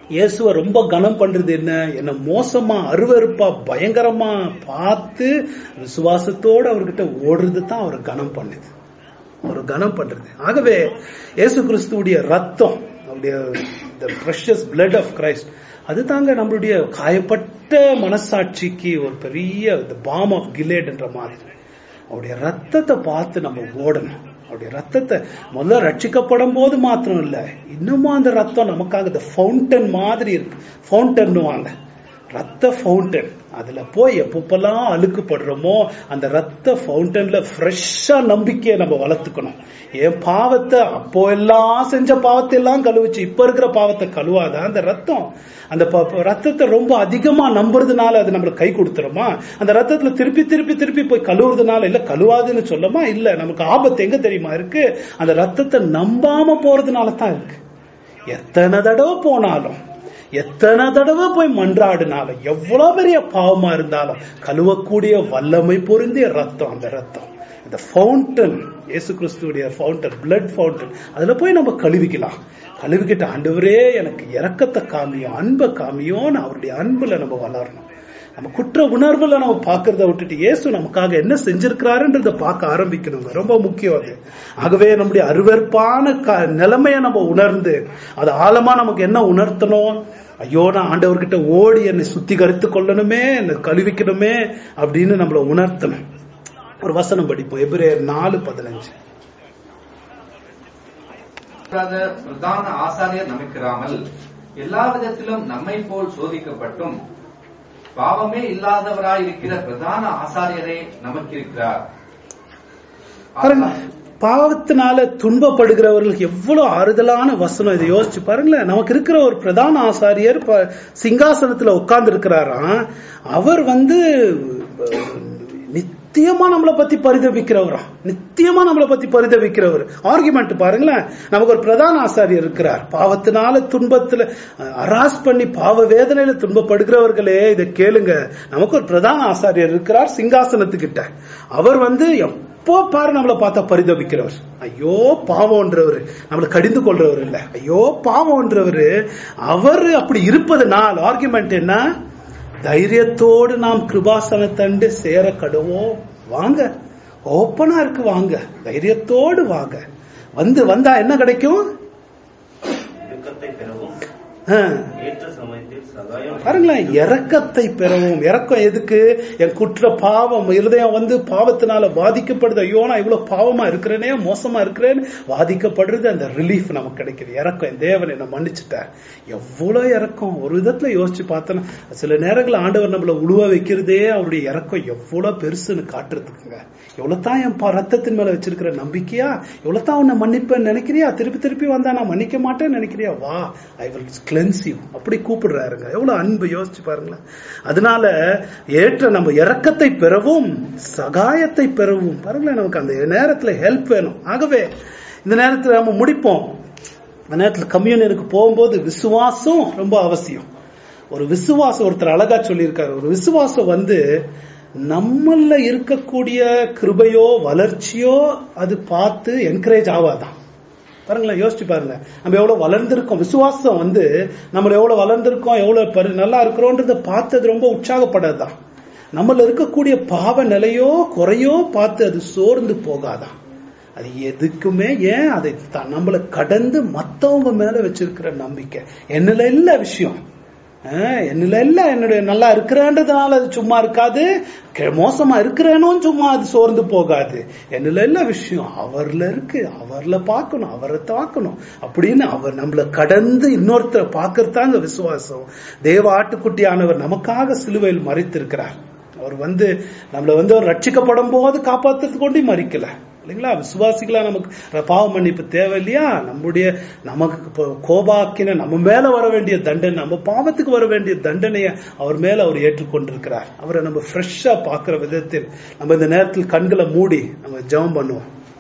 இயேசுவை ரொம்ப கனம் பண்றது என்ன மோசமா அருவருப்பா பயங்கரமா பார்த்து விசுவாசத்தோட அவர்கிட்ட ஓடுறது தான் அவர் கனம் பண்ணுது, ஒரு கனம் பண்றது. ஆகவே இயேசு கிறிஸ்துவுடைய ரத்தம், அவருடைய the precious blood of Christ, அது தாங்க நம்மளுடைய காயப்பட்ட மனசாட்சிக்கு ஒரு பெரிய the balm of Gilead என்ற மாதிரி. அவருடைய ரத்தத்தை பார்த்து நம்ம ஓடணும். அவருடைய ரத்தத்தை முதல்ல ரட்சிக்கப்படும் போது மாத்திரம் இல்ல, இன்னுமா அந்த ரத்தம் நமக்காக இந்த ஃபவுண்டன் மாதிரி இருக்கு. ஃபவுண்டன் வாங்க, ரத்த ஃபவுண்டன். அதுல போய் எப்பப்பெல்லாம் அழுக்குப்படுறோமோ அந்த ரத்த ஃபவுண்டன்ல ஃப்ரெஷ்ஷா நம்பிக்கையை நம்ம வளர்த்துக்கணும். என் பாவத்தை அப்போ எல்லாம் செஞ்ச பாவத்தை எல்லாம் கழுவுச்சு, இப்ப இருக்கிற பாவத்தை கழுவாத அந்த ரத்தம். அந்த ரத்தத்தை ரொம்ப அதிகமா நம்புறதுனால அது நம்மளுக்கு கை கொடுத்துருமா? அந்த ரத்தத்துல திருப்பி திருப்பி திருப்பி போய் கழுவுறதுனால இல்ல கழுவாதுன்னு சொல்லமா? இல்ல, நமக்கு ஆபத்து எங்க தெரியுமா இருக்கு? அந்த ரத்தத்தை நம்பாம போறதுனால தான் இருக்கு. எத்தனை தடவை போனாலும், எத்தனை தடவை போய் மன்றாடினாலும், எவ்வளவு பெரிய பாவமா இருந்தாலும் கழுவக்கூடிய வல்லமை பொருந்திய ரத்தம் அந்த ரத்தம், இந்த ஃபவுண்டன், இயேசு கிறிஸ்துடைய ஃபவுண்டன், பிளட் ஃபவுண்டன். அதுல போய் நம்ம கழுவிக்கலாம். கழுவிக்கிட்ட ஆண்டவரே எனக்கு இரக்கத்தை காமியும், அன்பை காமியோன்னு அவருடைய அன்புல நம்ம வளரணும். நம்ம குற்ற உணர்வுல நம்ம பாக்குறத விட்டுட்டு இயேசு நமக்காக என்ன செஞ்சிருக்கிறாருன்றத பார்க்க ஆரம்பிக்கணுங்க, ரொம்ப முக்கியம் அது. ஆகவே நம்முடைய அருவருப்பான நிலைமையை நம்ம உணர்ந்து அது ஆழமா நமக்கு என்ன உணர்த்தணும்? ஐயோ, நான் ஆண்டவர்கிட்ட ஓடி என்னை சுத்திகரித்து கொள்ளணுமே, என்னை கழுவிக்கணுமே அப்படின்னு நம்மள உணர்த்தணும். ஒரு வசனம் படிப்போம், எபிரேயர் 4:15.
பிரதான ஆசாரியர் நமக்கிறாமல் எல்லா விதத்திலும் நம்மை போல் சோதிக்கப்பட்டும் பாவமே இல்லாதவராயிருக்கிற பிரதான ஆசாரியரே நமக்கு இருக்கிறார்.
பாவத்தினால துன்பப்படுகிறவர்களுக்கு எவ்வளவு ஆறுதலான வசனம். இதை யோசிச்சு பாருங்களேன். நமக்கு இருக்கிற ஒரு பிரதான ஆசாரியர் சிங்காசனத்துல உட்கார்ந்து இருக்கிறாராம். அவர் நித்தியமா நம்மளை பத்தி பரிதவிக்கிறவரா, நித்தியமா நம்மளை பத்தி பரிதவிக்கிறவர். ஆர்குமெண்ட் பாருங்களேன். நமக்கு ஒரு பிரதான ஆசாரியர் இருக்கிறார். பாவத்தினால துன்பத்துல அராஸ் பண்ணி பாவ வேதனையில துன்பப்படுகிறவர்களே இதை கேளுங்க. நமக்கு ஒரு பிரதான ஆசாரியர் இருக்கிறார் சிங்காசனத்துக்கிட்ட. அவர் எப்போ பாரு நம்மளை பார்த்தா பரிதவிக்கிறவர். ஐயோ பாவம்ன்றவர், நம்மளை கடிந்து கொள்றவர் இல்ல, ஐயோ பாவம்ன்றவர். அவர் அப்படி இருப்பதனால் ஆர்குமெண்ட் என்ன? தைரியத்தோடு நாம் கிருபாசனத்தண்டு சேர கடுவோம். வாங்க, ஓப்பனா இருக்கு, வாங்க, தைரியத்தோடு வாங்க. வந்தா என்ன கிடைக்கும்? பாருங்களேன், இரக்கத்தை பெறவும். இரக்கம் எதுக்கு? என் குற்ற பாவம் இருதயம் பாவத்தினால பாதிக்கப்படுது. ஐயோ நான் இவ்வளவு பாவமா இருக்கிறேனே, மோசமா இருக்கிறேன்னு வாதிக்கப்படுறது. அந்த ரிலீஃப் நமக்கு கிடைக்குது. இரக்கம், என் தேவன் என்ன மன்னிச்சுட்டார். எவ்வளவு இரக்கம்! ஒரு விதத்துல யோசிச்சு பார்த்தோன்னா சில நேரங்கள் ஆண்டவர் நம்மள உழுவ வைக்கிறதே அவருடைய இரக்கம் எவ்வளவு பெருசுன்னு காட்டுறதுக்குங்க. எவ்வளவுதான் என் ரத்தத்தின் மேல வச்சிருக்கிற நம்பிக்கையா, எவ்வளவுதான் உன்னை மன்னிப்பேன்னு நினைக்கிறியா? திருப்பி திருப்பி வந்தா நான் மன்னிக்க மாட்டேன்னு நினைக்கிறியா? வா, ஐ வில் கிளென்ஸ் யூ. அப்படி கூப்பிடுறாருங்க. எவ்வளவு அன்பு! யோசிச்சு பாருங்களேன். அதனால ஏற்ற நம்ம இரக்கத்தை பெறவும் சகாயத்தை பெறவும். பாருங்களேன், நமக்கு அந்த நேரத்துல ஹெல்ப் வேணும். ஆகவே இந்த நேரத்துல நம்ம முடிப்போம். இந்த நேரத்துல கம்யூனியனுக்கு போகும்போது விசுவாசம் ரொம்ப அவசியம். ஒரு விசுவாசம், ஒருத்தர் அழகா சொல்லியிருக்காரு, ஒரு விசுவாசம் நம்மள இருக்கக்கூடிய கிருபையோ வளர்ச்சியோ அது பார்த்து என்கரேஜ் ஆகாதான். பாருங்களேன், யோசிச்சு பாருங்க. நம்ம எவ்வளவு வளர்ந்திருக்கோம், விசுவாசம் நம்ம எவ்வளவு வளர்ந்திருக்கோம், எவ்வளவு நல்லா இருக்கிறோன்றத பார்த்து அது ரொம்ப உற்சாகப்படாதான். நம்மள இருக்கக்கூடிய பாவ நிலையோ குறையோ பார்த்து அது சோர்ந்து போகாதான். அது எதுக்குமே ஏன் அதை நம்மளை கடந்து மத்தவங்க மேல வச்சிருக்கிற நம்பிக்கை. என்னல இல்ல விஷயம், என்னல இல்ல, என்னுடைய நல்லா இருக்கிறேன்றதுனால அது சும்மா இருக்காது, மோசமா இருக்கிறேனும் சும்மா அது சோர்ந்து போகாது. என்னல இல்ல விஷயம் அவர்ல இருக்கு, அவர்ல பார்க்கணும், அவரை தாக்கணும் அப்படின்னு அவர் நம்மள கடந்து இன்னொருத்தரை பார்க்கறதாங்க விசுவாசம். தேவ ஆட்டுக்குட்டியானவர் நமக்காக சிலுவையில் மரித்திருக்கிறார். அவர் நம்மள ரட்சிக்கப்படும் போது காப்பாத்துறது கொண்டு மறிக்கல இல்லைங்களா? விசுவாசிகளா நமக்கு பாவ மன்னிப்பு தேவை இல்லையா? நமக்கு கோபாக்கின நம்ம மேல வர வேண்டிய தண்டனை, நம்ம பாவத்துக்கு வர வேண்டிய தண்டனையை அவர் மேல அவர் ஏற்றுக்கொண்டிருக்கிறார். அவரை நம்ம ஃப்ரெஷ்ஷா பாக்குற விதத்தில் நம்ம இந்த நேரத்தில் கண்களை மூடி நம்ம ஜெபம் பண்ணுவோம்.